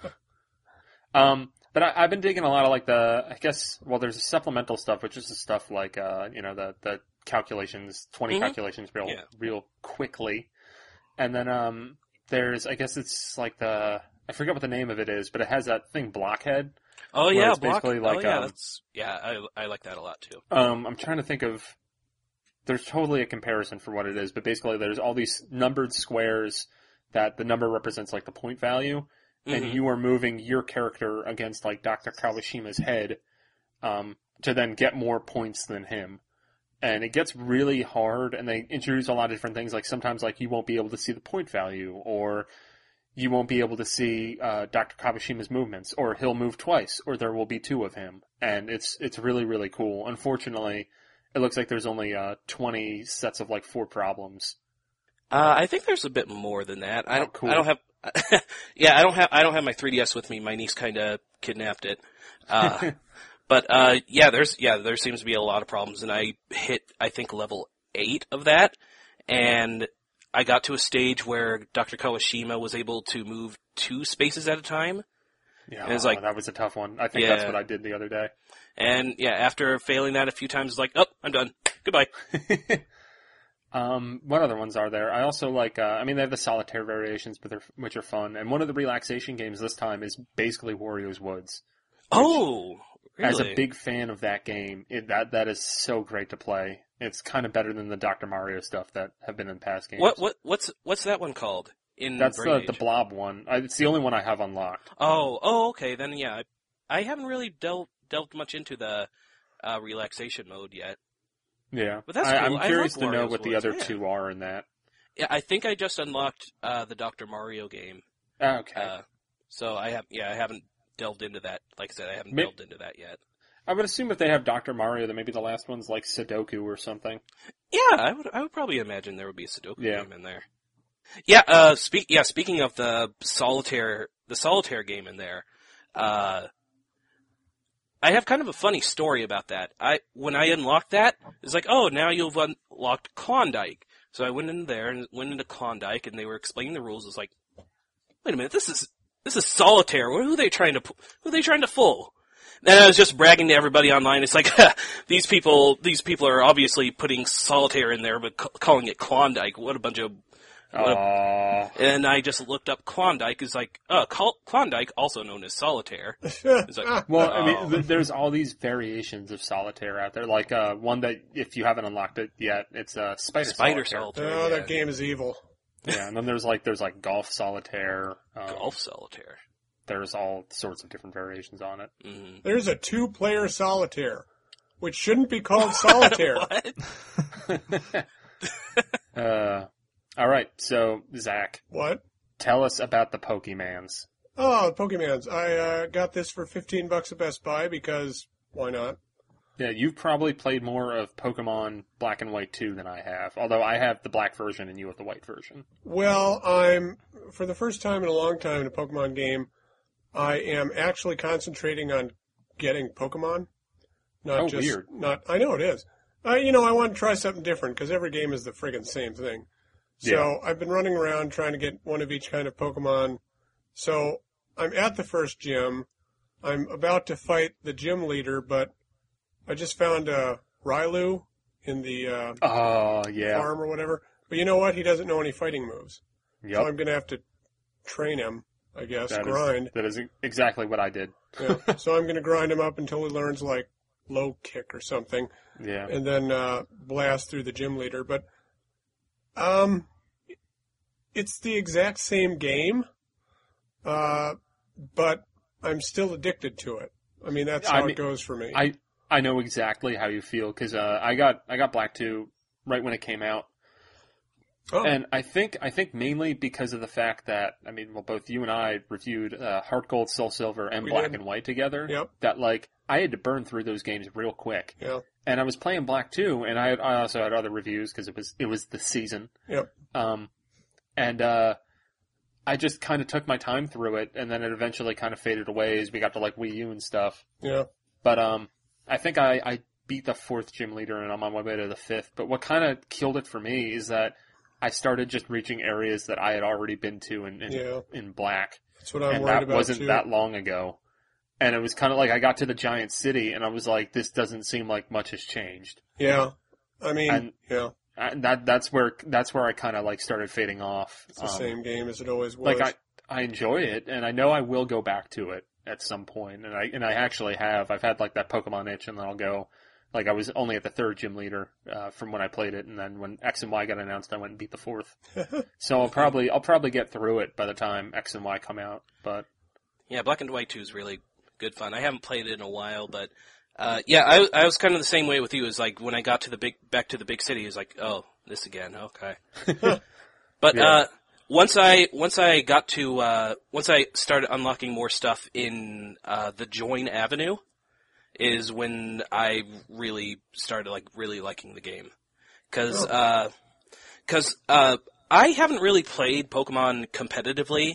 But I've been digging a lot of like there's the supplemental stuff, which is the stuff like, you know, the calculations, 20 calculations real quickly. And then, there's, I guess it's like I forget what the name of it is, but it has that thing, Blockhead. Oh yeah, basically like, I like that a lot too. I'm trying to think of, there's totally a comparison for what it is, but basically there's all these numbered squares that the number represents like the point value, and you are moving your character against like Dr. Kawashima's head, to then get more points than him. And it gets really hard, and they introduce a lot of different things, like sometimes like you won't be able to see the point value, or you won't be able to see Dr. Kawashima's movements, or he'll move twice, or there will be 2 of him. And it's really, really cool. Unfortunately, it looks like there's only 20 sets of like 4 problems. I think there's a bit more than that. I don't have my 3DS with me. My niece kind of kidnapped it. But there seems to be a lot of problems, and I hit, I think, level 8 of that, and I got to a stage where Dr. Kawashima was able to move 2 spaces at a time. Yeah, and like, that was a tough one. I think that's what I did the other day. And yeah, after failing that a few times, it's like, oh, I'm done. Goodbye. What other ones are there? I also like, they have the solitaire variations, which are fun. And one of the relaxation games this time is basically Wario's Woods. Oh, really? As a big fan of that game, that is so great to play. It's kind of better than the Dr. Mario stuff that have been in past games. What's that one called? in That's Brain the Age. blob one. It's the only one I have unlocked. Oh, okay. Then yeah, I haven't really delved much into the relaxation mode yet. Yeah, But that's cool. I'm curious I like to know Wario's what the voice, other yeah. two are in that. Yeah, I think I just unlocked the Dr. Mario game. Okay. So I haven't delved into that. Like I said, I haven't Ma- delved into that yet. I would assume if they have Dr. Mario, then maybe the last one's like Sudoku or something. Yeah, I would probably imagine there would be a Sudoku game in there. Yeah, speaking of the solitaire game in there, I have kind of a funny story about that. When I unlocked that, it's like, oh, now you've unlocked Klondike. So I went in there and went into Klondike, and they were explaining the rules. It's like, wait a minute, this is solitaire. Who are they trying to fool? Then I was just bragging to everybody online. It's like, these people are obviously putting solitaire in there, but calling it Klondike. What a bunch of... And I just looked up Klondike. It's like, Klondike, also known as solitaire. It's like, well, I mean, there's all these variations of solitaire out there. Like one that, if you haven't unlocked it yet, it's Spider Solitaire. Oh, that game is evil. Yeah, and then there's Golf Solitaire. Golf Solitaire. There's all sorts of different variations on it. Mm-hmm. There's a 2-player solitaire, which shouldn't be called solitaire. All right, so Zach. What? Tell us about the Pokemans. Oh, Pokemans. I got this for $15 at Best Buy because why not? Yeah, you've probably played more of Pokemon Black and White 2 than I have, although I have the black version and you have the white version. Well, I'm, for the first time in a long time in a Pokemon game, I am actually concentrating on getting Pokemon. Weird. I know it is. I want to try something different because every game is the friggin' same thing. So Yeah. I've been running around trying to get one of each kind of Pokemon. So I'm at the first gym. I'm about to fight the gym leader, but I just found Railu in the farm or whatever. But you know what? He doesn't know any fighting moves. Yep. So I'm going to have to train him, I guess, grind. That is exactly what I did. Yeah. So I'm going to grind him up until he learns, like, low kick or something. Yeah. And then blast through the gym leader. But it's the exact same game, but I'm still addicted to it. I mean, that's how it goes for me. I know exactly how you feel because I got Black 2 right when it came out. Oh. And I think mainly because of the fact that, I mean, well, both you and I reviewed Heart Gold, Soul Silver, and Black and White together. Yep. That, like, I had to burn through those games real quick. Yeah. And I was playing Black 2, and I also had other reviews because it was the season. Yep. And I just kind of took my time through it, and then it eventually kind of faded away as we got to, like, Wii U and stuff. Yeah. But I think I beat the 4th gym leader, and I'm on my way to the 5th. But what kind of killed it for me is that I started just reaching areas that I had already been to in Black. That's what I'm worried about, and that wasn't too. that long ago. And it was kind of like I got to the giant city, and I was like, this doesn't seem like much has changed. Yeah. I mean, And that's where I kind of like started fading off. It's the same game as it always was. Like I enjoy it, and I know I will go back to it at some point, and I actually have. I've had like that Pokemon itch, and then I'll go. Like I was only at the 3rd gym leader from when I played it, and then when X and Y got announced, I went and beat the 4th. So I'll probably get through it by the time X and Y come out. But yeah, Black and White 2 is really good fun. I haven't played it in a while, but I was kind of the same way with you. Is like when I got to back to the big city, it's like, oh, this again, okay. But yeah. Once I started unlocking more stuff in the Join Avenue, is when I really started really liking the game, because I haven't really played Pokemon competitively,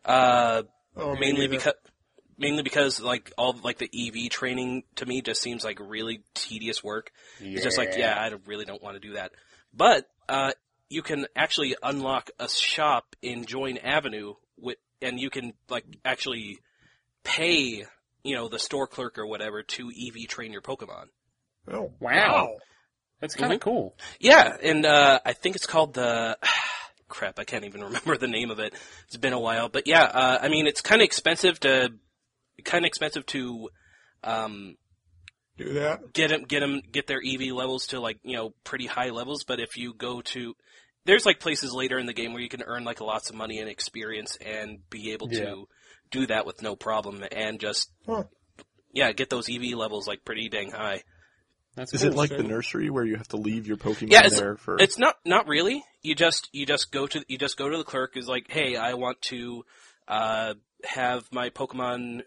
mainly because like all like the EV training to me just seems like really tedious work. Yeah. It's just like I really don't want to do that, but you can actually unlock a shop in Join Avenue and you can like actually pay, the store clerk or whatever to EV train your Pokemon. Oh, wow. That's kind of cool. Yeah, and I think it's called the... Crap, I can't even remember the name of it. It's been a while. But yeah, I mean, it's kind of expensive to do that. Get their EV levels to like, pretty high levels. But if you go to... there's like places later in the game where you can earn like lots of money and experience and be able to do that with no problem and just get those EV levels like pretty dang high. Is it like the nursery where you have to leave your Pokemon there for? It's not really. You just go to the clerk. Is like, hey, I want to have my Pokemon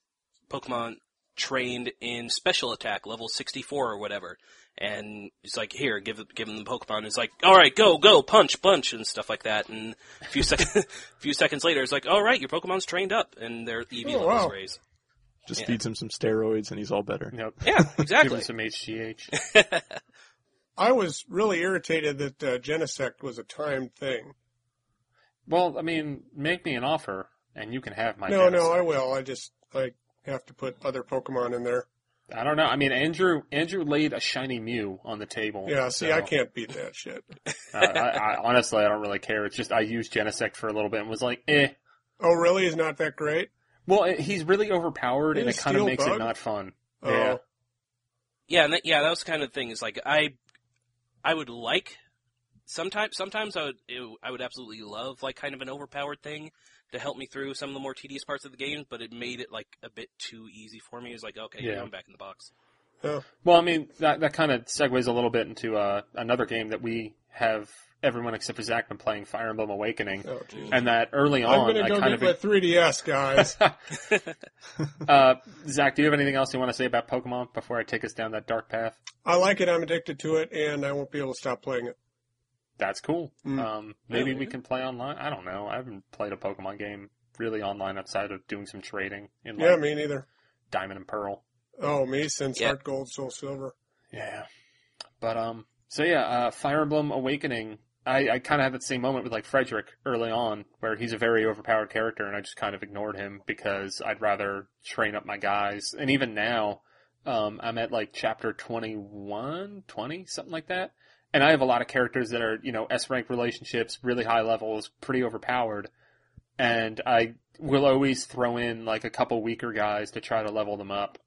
trained in special attack level 64 or whatever, and it's like, here, give them the Pokemon. It's like, all right, go, punch, and stuff like that. And a few seconds later, it's like, all right, your Pokemon's trained up, and their EV levels raise. Just feeds him some steroids and he's all better. Yep. Yeah, exactly. Give him some HGH. I was really irritated that Genesect was a timed thing. Well, I mean, make me an offer and you can have my No, Genesect. I will. I have to put other Pokemon in there. I don't know. I mean, Andrew laid a shiny Mew on the table. Yeah, see, I can't beat that shit. I honestly, I don't really care. It's just I used Genesect for a little bit and was like, eh. Oh, really? He's not that great? Well, he's really overpowered, and it kind of makes it not fun. Oh. Yeah, that was kind of the thing. Is like I would like sometimes I would absolutely love like kind of an overpowered thing to help me through some of the more tedious parts of the game, but it made it like a bit too easy for me. It was like, okay, I'm back in the box. Yeah. Well, I mean, that kind of segues a little bit into another game that we have. Everyone except for Zach been playing Fire Emblem Awakening, and that early on, I'm going to go get my 3DS, guys. Zach, do you have anything else you want to say about Pokemon before I take us down that dark path? I like it. I'm addicted to it, and I won't be able to stop playing it. That's cool. Maybe we can play online. I don't know. I haven't played a Pokemon game really online outside of doing some trading. Yeah, me neither. Diamond and Pearl. Oh, me since Heart Gold, Soul Silver. Yeah, but Fire Emblem Awakening. I kind of had that same moment with like Frederick early on, where he's a very overpowered character, and I just kind of ignored him because I'd rather train up my guys. And even now, I'm at like chapter 21, 20, something like that. And I have a lot of characters that are, S-rank relationships, really high levels, pretty overpowered. And I will always throw in like a couple weaker guys to try to level them up.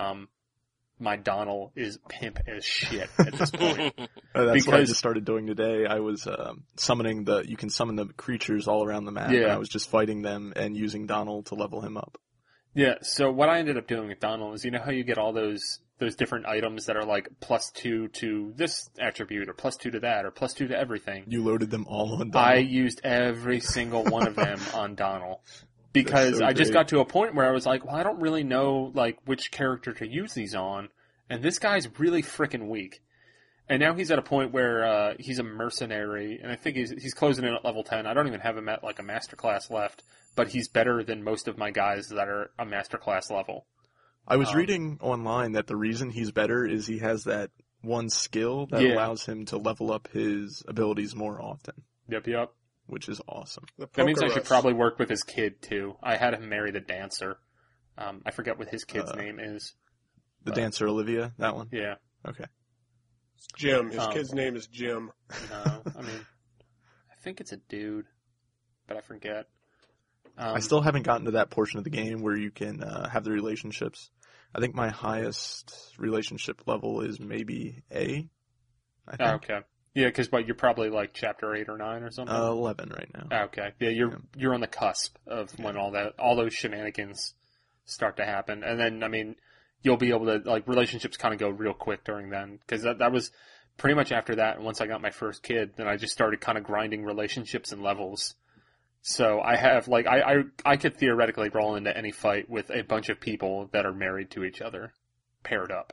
My Donald is pimp as shit at this point. That's what I just started doing today. I was you can summon the creatures all around the map, and I was just fighting them and using Donald to level him up. Yeah, so what I ended up doing with Donald is, how you get all those different items that are like +2 to this attribute, or +2 to that, or +2 to everything. You loaded them all on Donald? I used every single one of them on Donald. Because I just got to a point where I was like, well, I don't really know like which character to use these on, and this guy's really freaking weak. And now he's at a point where he's a mercenary, and I think he's closing in at level 10. I don't even have him at like a master class left, but he's better than most of my guys that are a master class level. I was reading online that the reason he's better is he has that one skill that allows him to level up his abilities more often. Yep. Which is awesome. That means I should probably work with his kid, too. I had him marry the dancer. I forget what his kid's name is. The dancer, Olivia? That one? Yeah. Okay. It's Jim. His kid's name is Jim. No, I mean, I think it's a dude, but I forget. I still haven't gotten to that portion of the game where you can have the relationships. I think my highest relationship level is maybe A. I think. Okay. Yeah, because you're probably like chapter 8 or 9 or something. 11 right now. Okay, yeah, you're on the cusp of when all those shenanigans start to happen, and then I mean, you'll be able to like relationships kind of go real quick during then, because that was pretty much after that. And once I got my first kid, then I just started kind of grinding relationships and levels. So I have like I could theoretically roll into any fight with a bunch of people that are married to each other, paired up.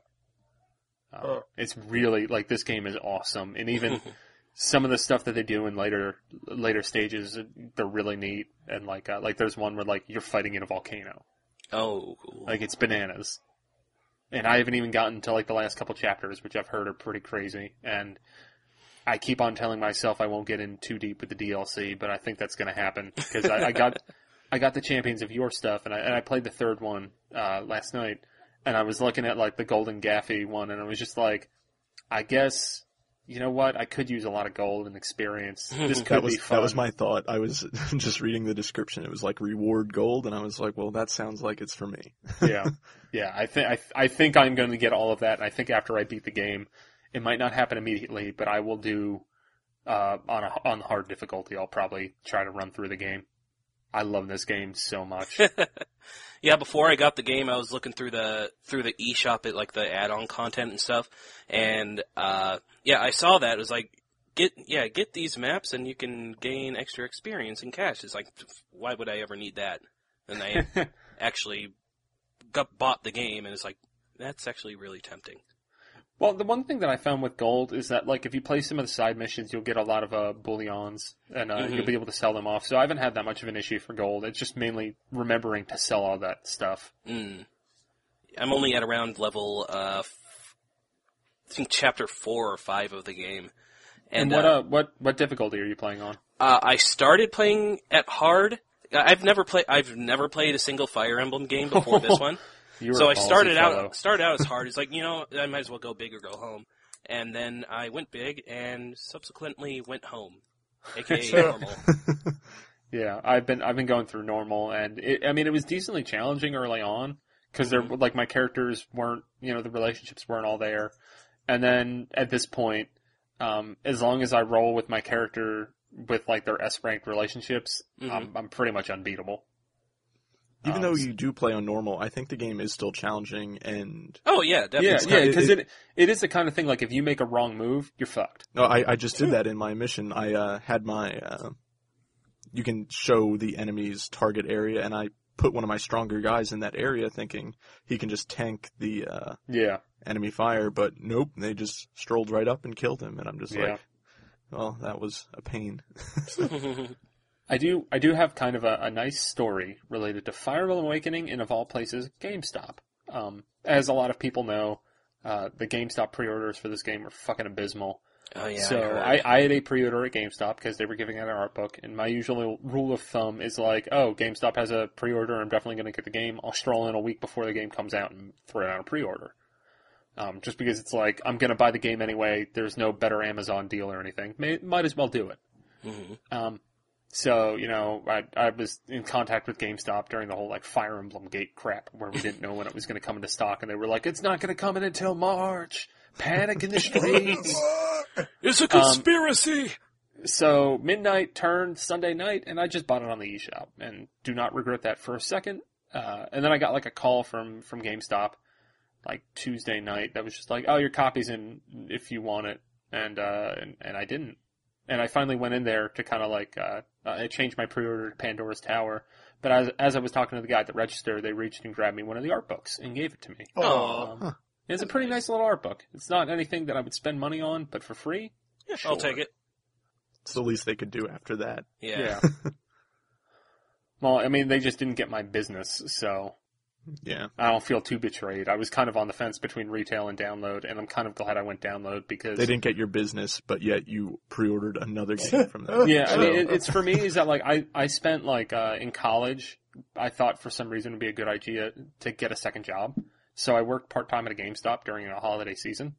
It's really, like, this game is awesome. And even some of the stuff that they do in later stages, they're really neat. And, like there's one where, like, you're fighting in a volcano. Oh, cool. Like, it's bananas. And I haven't even gotten to, like, the last couple chapters, which I've heard are pretty crazy. And I keep on telling myself I won't get in too deep with the DLC, but I think that's going to happen. Because I got the Champions of Your stuff, and I played the third one last night. And I was looking at, like, the Golden Gaffy one, and I was just like, I guess, you know what? I could use a lot of gold and experience. This could be fun. That was my thought. I was just reading the description. It was like reward gold, and I was like, well, that sounds like it's for me. Yeah. I think I'm going to get all of that, and I think after I beat the game, it might not happen immediately, but I will do on the hard difficulty, I'll probably try to run through the game. I love this game so much. Yeah, before I got the game, I was looking through the eShop at like the add-on content and stuff, and I saw that. It was like, get these maps and you can gain extra experience and cash. It's like, why would I ever need that? And I actually bought the game, and it's like, that's actually really tempting. Well, the one thing that I found with gold is that, like, if you play some of the side missions, you'll get a lot of bullions, and you'll be able to sell them off. So I haven't had that much of an issue for gold. It's just mainly remembering to sell all that stuff. I'm only at around level, I think chapter 4 or 5 of the game. And what difficulty are you playing on? I started playing at hard. I've never played a single Fire Emblem game before this one. So I started out as hard. It's like, I might as well go big or go home. And then I went big and subsequently went home, aka normal. Yeah, I've been going through normal, and it was decently challenging early on because like my characters weren't, the relationships weren't all there. And then at this point, as long as I roll with my character with like their S-ranked relationships, I'm pretty much unbeatable. Even though you do play on normal, I think the game is still challenging and... Oh, yeah, definitely. Yeah, because it is the kind of thing, like, if you make a wrong move, you're fucked. No, I just did that in my mission. I had my... you can show the enemy's target area, and I put one of my stronger guys in that area thinking he can just tank the enemy fire, but nope, they just strolled right up and killed him, and I'm just like, well, that was a pain. I do have kind of a nice story related to Fire Emblem Awakening and, of all places, GameStop. As a lot of people know, the GameStop pre-orders for this game were fucking abysmal. Oh, yeah. So I had a pre-order at GameStop because they were giving out an art book, and my usual rule of thumb is like, oh, GameStop has a pre-order, I'm definitely going to get the game. I'll stroll in a week before the game comes out and throw it out a pre-order. Just because it's like, I'm going to buy the game anyway, there's no better Amazon deal or anything. Might as well do it. Mm-hmm. So, I was in contact with GameStop during the whole, like, Fire Emblem Gate crap, where we didn't know when it was going to come into stock, and they were like, it's not going to come in until March! Panic in the streets! It's a conspiracy! So, midnight turned Sunday night, and I just bought it on the eShop, and do not regret that for a second. And then I got, like, a call from GameStop, like, Tuesday night, that was just like, oh, your copy's in if you want it, and I didn't. And I finally went in there to kind of like, I changed my pre-order to Pandora's Tower. But as I was talking to the guy at the register, they reached and grabbed me one of the art books and gave it to me. It's a pretty nice little art book. It's not anything that I would spend money on, but for free, yeah, sure. I'll take it. It's the least they could do after that. Yeah. Well, I mean, they just didn't get my business, so... Yeah. I don't feel too betrayed. I was kind of on the fence between retail and download, and I'm kind of glad I went download because... They didn't get your business, but yet you pre-ordered another game from them. Yeah, I mean, it's for me is that, like, I spent, like, in college, I thought for some reason it would be a good idea to get a second job. So I worked part-time at a GameStop during a holiday season.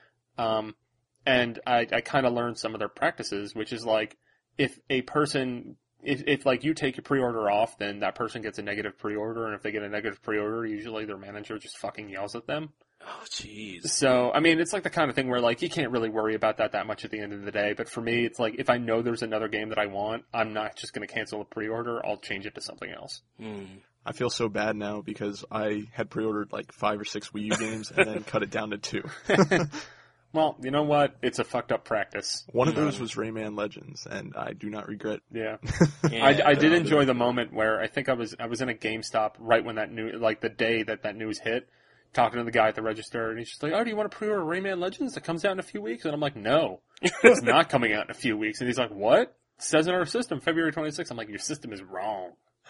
And I kind of learned some of their practices, which is, like, if a person... If like you take your pre-order off, then that person gets a negative pre-order, and if they get a negative pre-order, usually their manager just fucking yells at them. Oh, jeez. So, I mean, it's like the kind of thing where like you can't really worry about that much at the end of the day, but for me, it's like if I know there's another game that I want, I'm not just going to cancel the pre-order, I'll change it to something else. I feel so bad now because I had pre-ordered like 5 or 6 Wii U games and then cut it down to 2. Well, you know what? It's a fucked up practice. One of those was Rayman Legends, and I do not regret. Yeah, I did enjoy the moment where I think I was in a GameStop right when that news, like the day that news hit, talking to the guy at the register, and he's just like, "Oh, do you want to pre-order Rayman Legends that comes out in a few weeks?" And I'm like, "No, it's not coming out in a few weeks." And he's like, "What? It says in our system February 26th." I'm like, "Your system is wrong."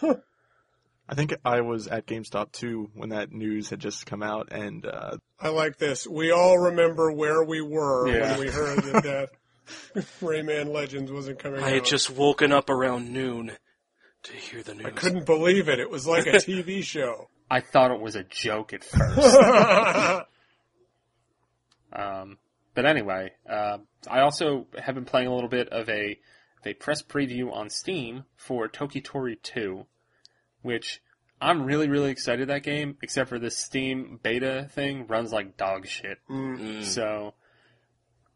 I think I was at GameStop too when that news had just come out, and I like this. We all remember where we were when we heard that Rayman Legends wasn't coming out. I had just woken up around noon to hear the news. I couldn't believe it. It was like a TV show. I thought it was a joke at first. But anyway, I also have been playing a little bit of a press preview on Steam for Tokitori 2. Which, I'm really, really excited that game, except for this Steam beta thing runs like dog shit. So,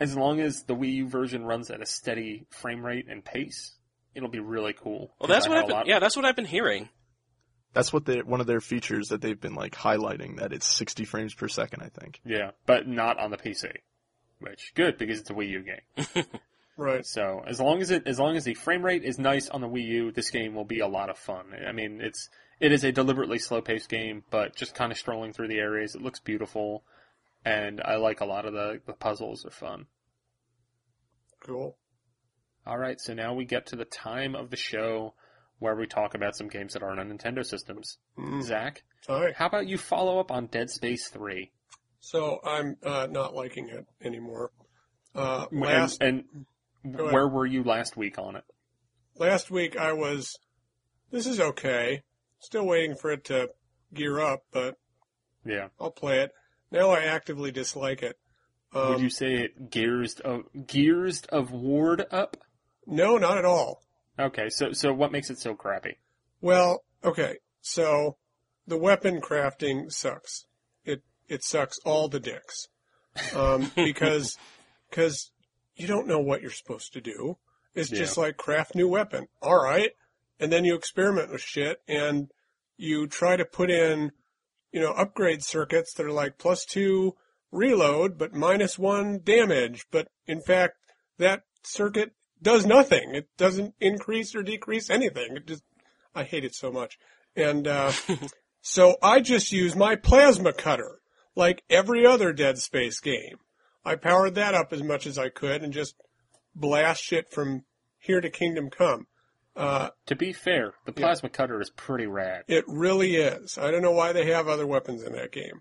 as long as the Wii U version runs at a steady frame rate and pace, it'll be really cool. Well, that's that's what I've been hearing. That's what one of their features that they've been like highlighting, that it's 60 frames per second, I think. Yeah, but not on the PC. Which, good, because it's a Wii U game. Right. So, as long as the frame rate is nice on the Wii U, this game will be a lot of fun. I mean, it is a deliberately slow-paced game, but just kind of strolling through the areas, it looks beautiful, and I like a lot of the puzzles are fun. Cool. Alright, so now we get to the time of the show where we talk about some games that aren't on Nintendo systems. Zach, Hi. how about you follow up on Dead Space 3? So I'm not liking it anymore. Where were you last week on it? Last week this is okay. Still waiting for it to gear up, but Yeah. I'll play it. Now I actively dislike it. Would you say it gears of Ward up? No, not at all. Okay, so what makes it so crappy? Well, okay, so the weapon crafting sucks. It sucks all the dicks. Because you don't know what you're supposed to do. It's just like craft new weapon. All right. And then you experiment with shit and you try to put in, upgrade circuits that are like +2 reload, but -1 damage. But in fact, that circuit does nothing. It doesn't increase or decrease anything. I hate it so much. And, so I just use my plasma cutter, like every other Dead Space game. I powered that up as much as I could and just blast shit from here to Kingdom Come. To be fair, the plasma cutter is pretty rad. It really is. I don't know why they have other weapons in that game.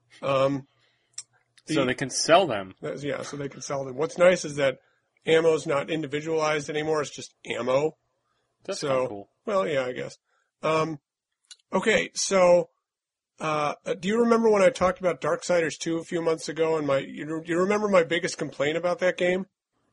So they can sell them. So they can sell them. What's nice is that ammo's not individualized anymore. It's just ammo. That's kind of cool. Well, yeah, I guess. Okay, so do you remember when I talked about Darksiders 2 a few months ago? And do you remember my biggest complaint about that game?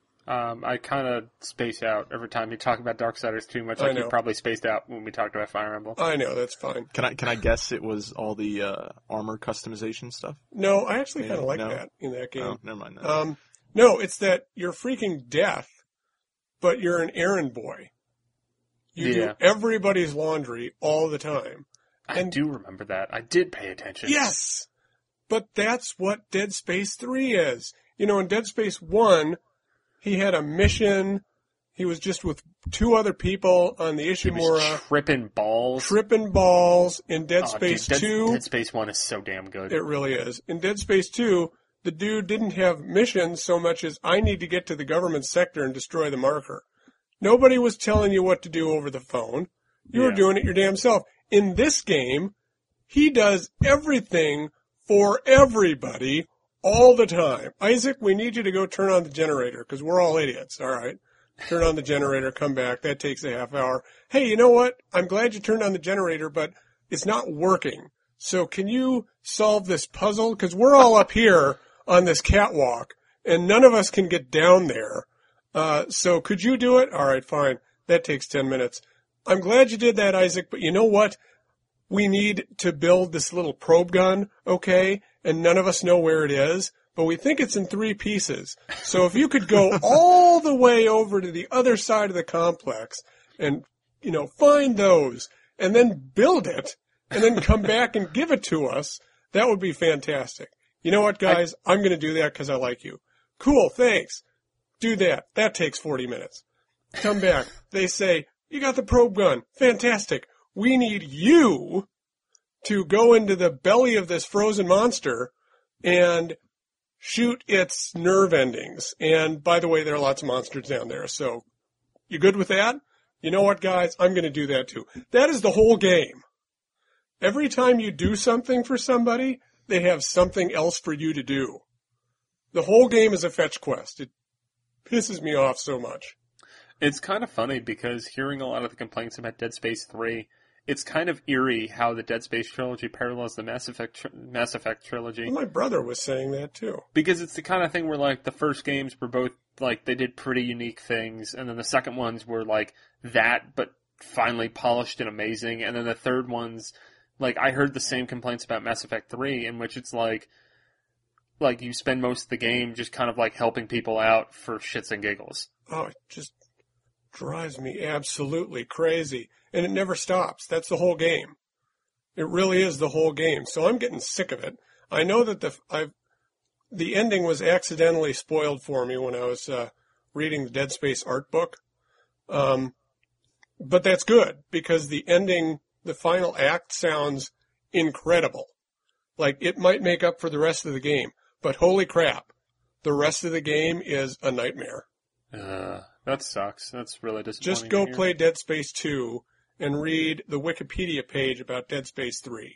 I kind of space out every time you talk about Darksiders 2, much like you probably spaced out when we talked about Fire Emblem. I know, that's fine. Can I guess it was all the armor customization stuff? No, I actually kind of like that in that game. Oh, never mind that. No, it's that you're freaking death, but you're an errand boy. You do everybody's laundry all the time. I do remember that. I did pay attention. Yes! But that's what Dead Space 3 is. In Dead Space 1, he had a mission. He was just with 2 other people on the Ishimura. He was tripping balls. In Dead Space 2... Dead Space 1 is so damn good. It really is. In Dead Space 2, the dude didn't have missions so much as I need to get to the government sector and destroy the marker. Nobody was telling you what to do over the phone. You were doing it your damn self. In this game, he does everything for everybody all the time. Isaac, we need you to go turn on the generator because we're all idiots. All right. Turn on the generator, come back. That takes a half hour. Hey, you know what? I'm glad you turned on the generator, but it's not working. So can you solve this puzzle? Because we're all up here on this catwalk and none of us can get down there. So could you do it? All right, fine. That takes 10 minutes. I'm glad you did that, Isaac, but you know what? We need to build this little probe gun, okay? And none of us know where it is, but we think it's in 3 pieces. So if you could go all the way over to the other side of the complex and, find those and then build it and then come back and give it to us, that would be fantastic. You know what, guys? I'm going to do that because I like you. Cool, thanks. Do that. That takes 40 minutes. Come back. They say, you got the probe gun. Fantastic. We need you to go into the belly of this frozen monster and shoot its nerve endings. And by the way, there are lots of monsters down there. So you good with that? You know what, guys? I'm going to do that too. That is the whole game. Every time you do something for somebody, they have something else for you to do. The whole game is a fetch quest. It pisses me off so much. It's kind of funny because hearing a lot of the complaints about Dead Space 3, it's kind of eerie how the Dead Space trilogy parallels the Mass Effect trilogy. Well, my brother was saying that too. Because it's the kind of thing where like the first games were both like they did pretty unique things, and then the second ones were like that but finally polished and amazing, and then the third ones, like I heard the same complaints about Mass Effect 3, in which it's like like you spend most of the game just kind of like helping people out for shits and giggles? Oh, it just drives me absolutely crazy. And it never stops. That's the whole game. It really is the whole game. So I'm getting sick of it. I know that the ending was accidentally spoiled for me when I was reading the Dead Space art book. But that's good, because the ending, the final act, sounds incredible. Like, it might make up for the rest of the game. But holy crap, the rest of the game is a nightmare. That sucks. That's really disappointing. Just go play Dead Space 2 and read the Wikipedia page about Dead Space 3.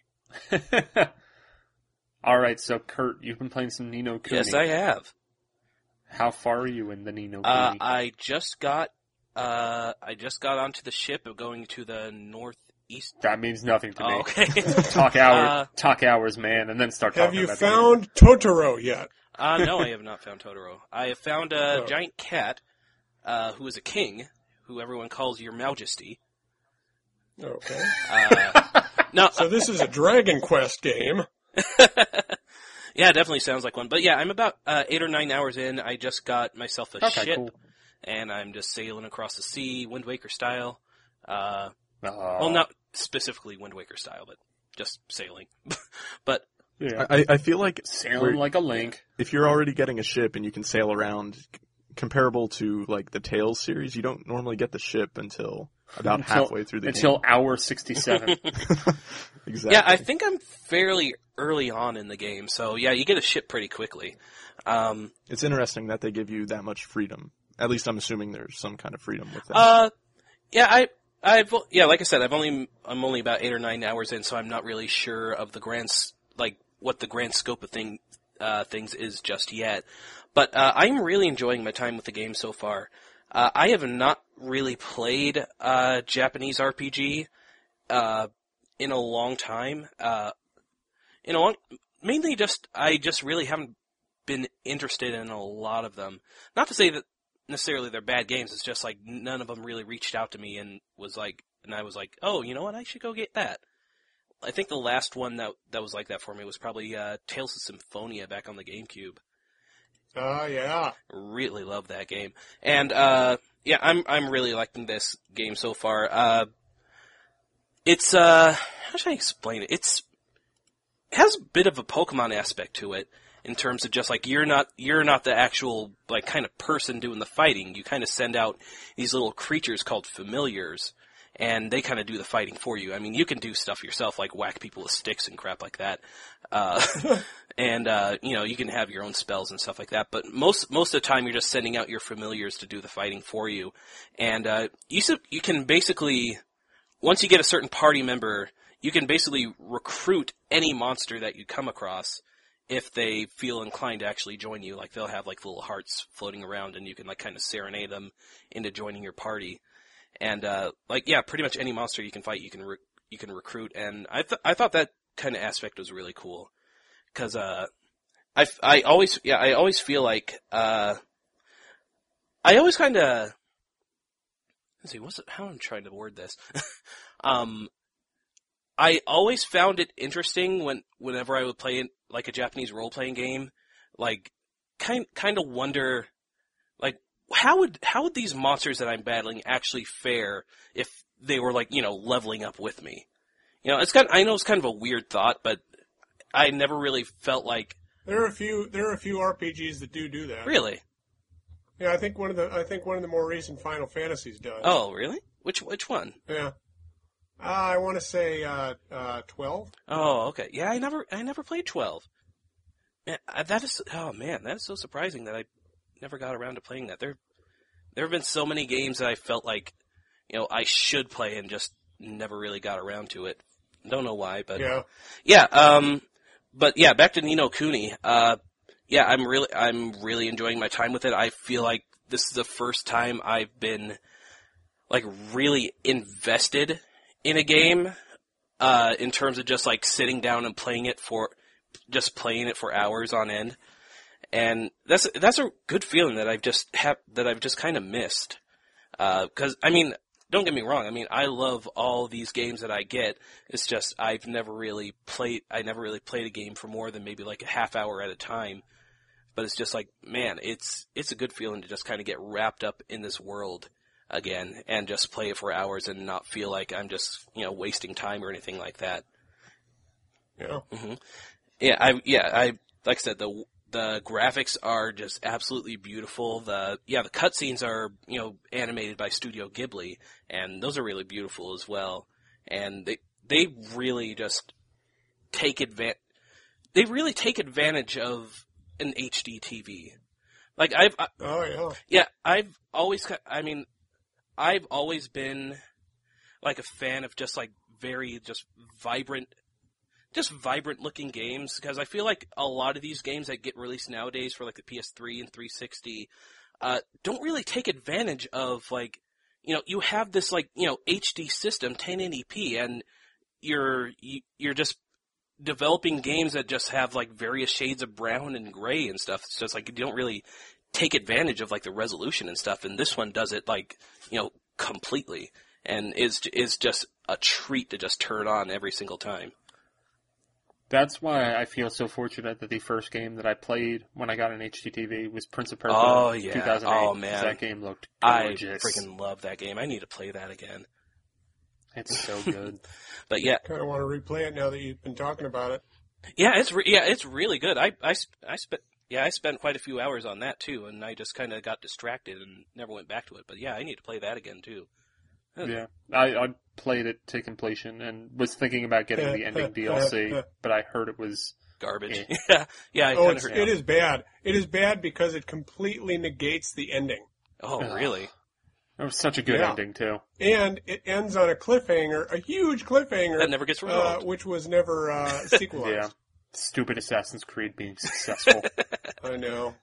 All right, so Kurt, you've been playing some Ni no Kuni. Yes, I have. How far are you in the Ni no Kuni? I just got onto the ship of going to the northeast. That means nothing to me. Okay. Talk hours, man, and then start talking about Have you found Totoro yet? No, I have not found Totoro. I have found a giant cat, who is a king, who everyone calls Your Majesty. Okay. No. So this is a Dragon Quest game. Yeah, it definitely sounds like one. But yeah, I'm about 8 or 9 hours in. I just got myself a ship, cool. And I'm just sailing across the sea, Wind Waker style. Well, not specifically Wind Waker style, but just sailing. But yeah. I feel like sailing like a Link. If you're already getting a ship and you can sail around, comparable to like the Tales series, you don't normally get the ship until about halfway through the game. Until hour 67. Exactly. Yeah, I think I'm fairly early on in the game, so yeah, you get a ship pretty quickly. It's interesting that they give you that much freedom. At least I'm assuming there's some kind of freedom with that. Yeah, like I said, I'm only about 8 or 9 hours in, so I'm not really sure of the what the grand scope of things is just yet. But I'm really enjoying my time with the game so far. I have not really played Japanese RPG in a long time. Mainly I just really haven't been interested in a lot of them. Not to say that necessarily they're bad games. It's just like none of them really reached out to me and I was like, oh, you know what? I should go get that. I think the last one that was like that for me was probably Tales of Symphonia back on the GameCube. Oh, yeah. Really love that game. And, yeah, I'm really liking this game so far. It's, how should I explain it? It has a bit of a Pokemon aspect to it, in terms of just like, you're not the actual, like, kind of person doing the fighting. You kind of send out these little creatures called familiars, and they kind of do the fighting for you. I mean, you can do stuff yourself, like whack people with sticks and crap like that. And, you can have your own spells and stuff like that, but most of the time you're just sending out your familiars to do the fighting for you. And, you can basically, once you get a certain party member, you can basically recruit any monster that you come across if they feel inclined to actually join you. Like, they'll have, like, little hearts floating around, and you can, like, kind of serenade them into joining your party. And, pretty much any monster you can fight, you can recruit. And I thought that kind of aspect was really cool. Cause, I always feel like, I always kind of, let's see, how I'm trying to word this. I always found it interesting whenever I would play like a Japanese role-playing game, like, kind of wonder, like, how would these monsters that I'm battling actually fare if they were, like, leveling up with me? I know it's kind of a weird thought, but I never really felt like there are a few RPGs that do that. Really? Yeah, I think one of the more recent Final Fantasies does. Oh, really? Which one? Yeah. I want to say 12. Oh, okay. Yeah, I never played 12. Man, that is so surprising that I never got around to playing that. There have been so many games that I felt like, I should play and just never really got around to it. Don't know why, but but yeah, back to Ni no Kuni. I'm really enjoying my time with it. I feel like this is the first time I've been, like, really invested in a game, in terms of just, like, sitting down and playing it for hours on end. And that's a good feeling that I've just kind of missed. 'Cause, I mean, don't get me wrong. I mean, I love all these games that I get. It's just I never really played a game for more than maybe like a half hour at a time. But it's just like, man, it's a good feeling to just kind of get wrapped up in this world again and just play it for hours and not feel like I'm just, wasting time or anything like that. Yeah. Mm-hmm. I like I said, the graphics are just absolutely beautiful. The cutscenes are, animated by Studio Ghibli, and those are really beautiful as well. And they really just take advantage of an HD TV. Like I've always been like a fan of just like very just vibrant looking games, because I feel like a lot of these games that get released nowadays for like the PS3 and 360 don't really take advantage of like, you have this like, HD system, 1080p, and you're just developing games that just have like various shades of brown and gray and stuff. It's just like you don't really take advantage of like the resolution and stuff, and this one does it like, completely, and is just a treat to just turn on every single time. That's why I feel so fortunate that the first game that I played when I got an HDTV was Prince of Persia 2008. Oh, man. That game looked gorgeous. I freaking love that game. I need to play that again. It's so good. But yeah. Kind of want to replay it now that you've been talking about it. Yeah, it's really good. I spent quite a few hours on that too, and I just kind of got distracted and never went back to it. But yeah, I need to play that again too. Yeah, I played it to completion and was thinking about getting the ending DLC, but I heard it was garbage. Eh. Yeah. It is bad. It is bad because it completely negates the ending. Oh, really? It was such a good ending too. And it ends on a cliffhanger, a huge cliffhanger that never gets resolved, which was never sequelized. Yeah, stupid Assassin's Creed being successful. I know.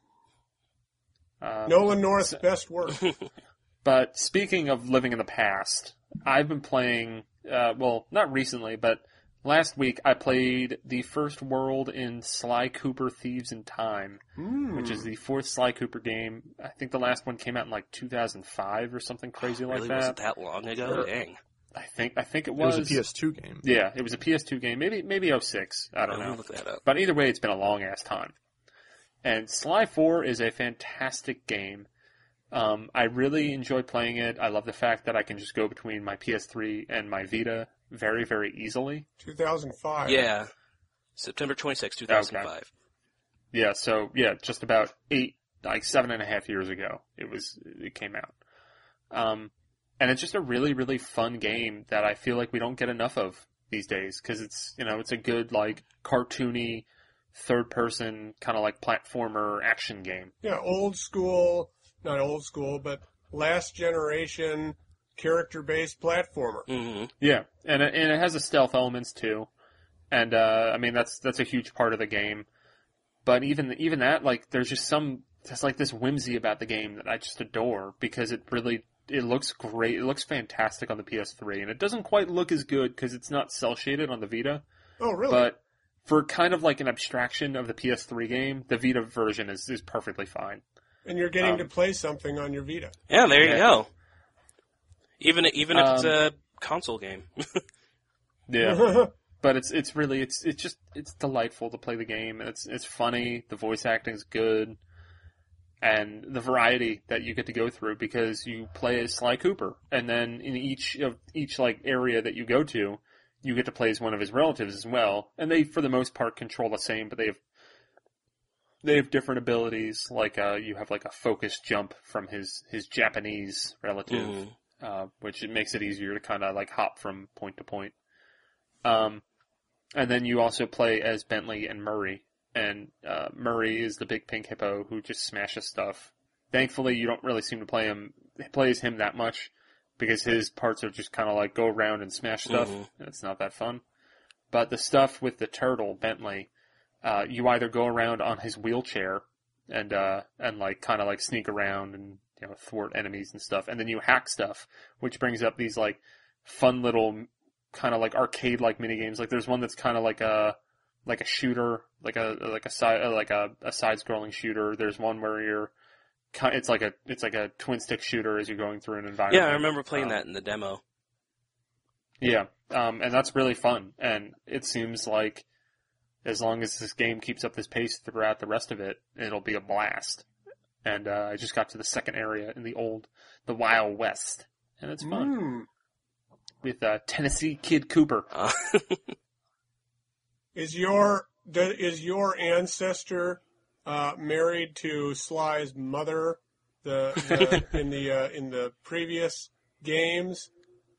Nolan North's best work. But speaking of living in the past, I've been playing, not recently, but last week I played the first world in Sly Cooper Thieves in Time, which is the fourth Sly Cooper game. I think the last one came out in like 2005 or something crazy like that. Really wasn't that long ago? Dang. I think it was. It was a PS2 game. Yeah, it was a PS2 game. Maybe 06. I don't know. Look that up. But either way, it's been a long ass time. And Sly 4 is a fantastic game. I really enjoy playing it. I love the fact that I can just go between my PS3 and my Vita very, very easily. 2005. Yeah. September 26, 2005. Okay. Yeah, so, just about 7.5 years ago, it came out. And it's just a really, really fun game that I feel like we don't get enough of these days, because it's a good, like, cartoony, third-person, kind of like platformer action game. Yeah, not old school, but last generation character-based platformer. Mm-hmm. Yeah, and it has a stealth elements too, and that's a huge part of the game. But even that, like, there's like this whimsy about the game that I just adore, because it looks great. It looks fantastic on the PS3, and it doesn't quite look as good because it's not cel shaded on the Vita. Oh, really? But for kind of like an abstraction of the PS3 game, the Vita version is perfectly fine. And you're getting to play something on your Vita. Yeah, there you go. Even if it's a console game. Yeah. But it's really delightful to play the game, and it's funny, the voice acting's good, and the variety that you get to go through, because you play as Sly Cooper, and then in each like area that you go to, you get to play as one of his relatives as well, and they for the most part control the same, but they have different abilities, like you have like a focus jump from his Japanese relative, which it makes it easier to kind of like hop from point to point. And then you also play as Bentley and Murray, and Murray is the big pink hippo who just smashes stuff. Thankfully, you don't really seem to play as him that much, because his parts are just kind of like go around and smash stuff, and it's not that fun. But the stuff with the turtle, Bentley, you either go around on his wheelchair and like kind of like sneak around and thwart enemies and stuff, and then you hack stuff, which brings up these like fun little kind of like arcade like mini games. Like there's one that's kind of like a shooter, like a side scrolling shooter. There's one where you're it's like a twin stick shooter as you're going through an environment. Yeah, I remember playing that in the demo. Yeah, and that's really fun. And it seems like as long as this game keeps up this pace throughout the rest of it, it'll be a blast. And I just got to the second area in the Wild West, and it's fun with Tennessee Kid Cooper. Is your ancestor married to Sly's mother? In the previous games,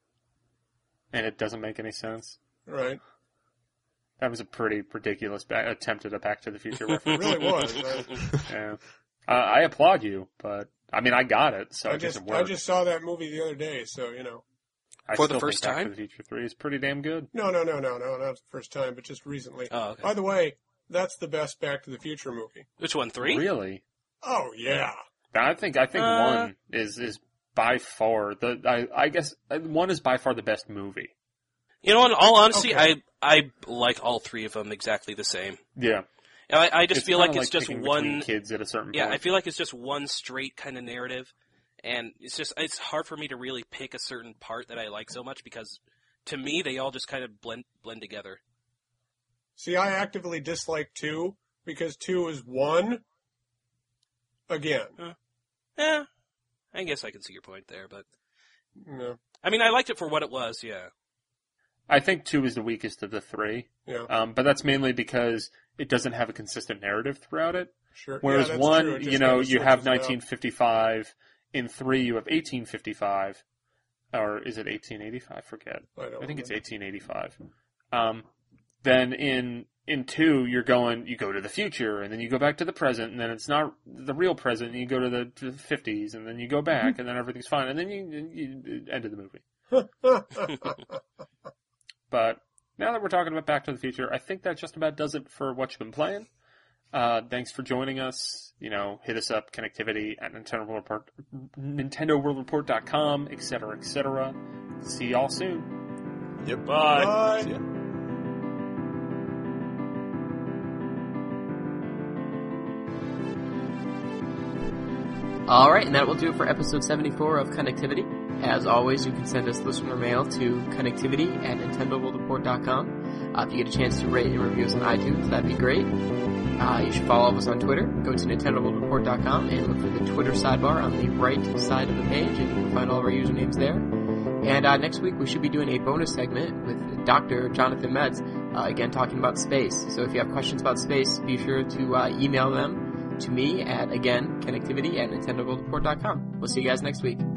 and it doesn't make any sense. Right. That was a pretty ridiculous attempt at a Back to the Future reference. It really was. Right? Yeah. I applaud you, but I mean, I got it, so it doesn't work. I just saw that movie the other day, so you know. For the first time? Back to the Future 3 is pretty damn good. No, not the first time, but just recently. Oh, okay. By the way, that's the best Back to the Future movie. Which one, 3? Really? Oh yeah. I think 1 is by far I guess 1 is by far the best movie. You know, in all honesty, Okay. I like all 3 of them exactly the same. Yeah. I just feel like it's just picking one between kids at a certain Yeah, point. I feel like it's just one straight kind of narrative, and it's hard for me to really pick a certain part that I like so much because to me they all just kind of blend together. See, I actively dislike 2 because 2 is 1 again. Yeah, I guess I can see your point there, but No. I mean, I liked it for what it was. Yeah. I think 2 is the weakest of the 3. Yeah. But that's mainly because it doesn't have a consistent narrative throughout it. Sure. Whereas yeah, that's 1, true. It just you know, kinda you have switches it up. 1955. In 3, you have 1855. Or is it 1885? I forget. I think it's 1885. Then in 2, you go to the future, and then you go back to the present, and then it's not the real present, and you go to the 50s, and then you go back, and then everything's fine, and then you end of the movie. But now that we're talking about Back to the Future, I think that just about does it for what you've been playing. Thanks for joining us. You know, hit us up, connectivity at NintendoWorldReport.com, etc., etc. See y'all soon. Yep. Bye. Bye. See ya. Alright, and that will do it for episode 74 of Connectivity. As always, you can send us listener mail to connectivity@NintendoWorldReport.com. If you get a chance to rate and review us on iTunes, that'd be great. You should follow us on Twitter. Go to NintendoWorldReport.com and look for the Twitter sidebar on the right side of the page, and you can find all of our usernames there. And next week we should be doing a bonus segment with Dr. Jonathan Metz, again talking about space. So if you have questions about space, be sure to email them to me at, again, connectivity@NintendoWorldReport.com. We'll see you guys next week.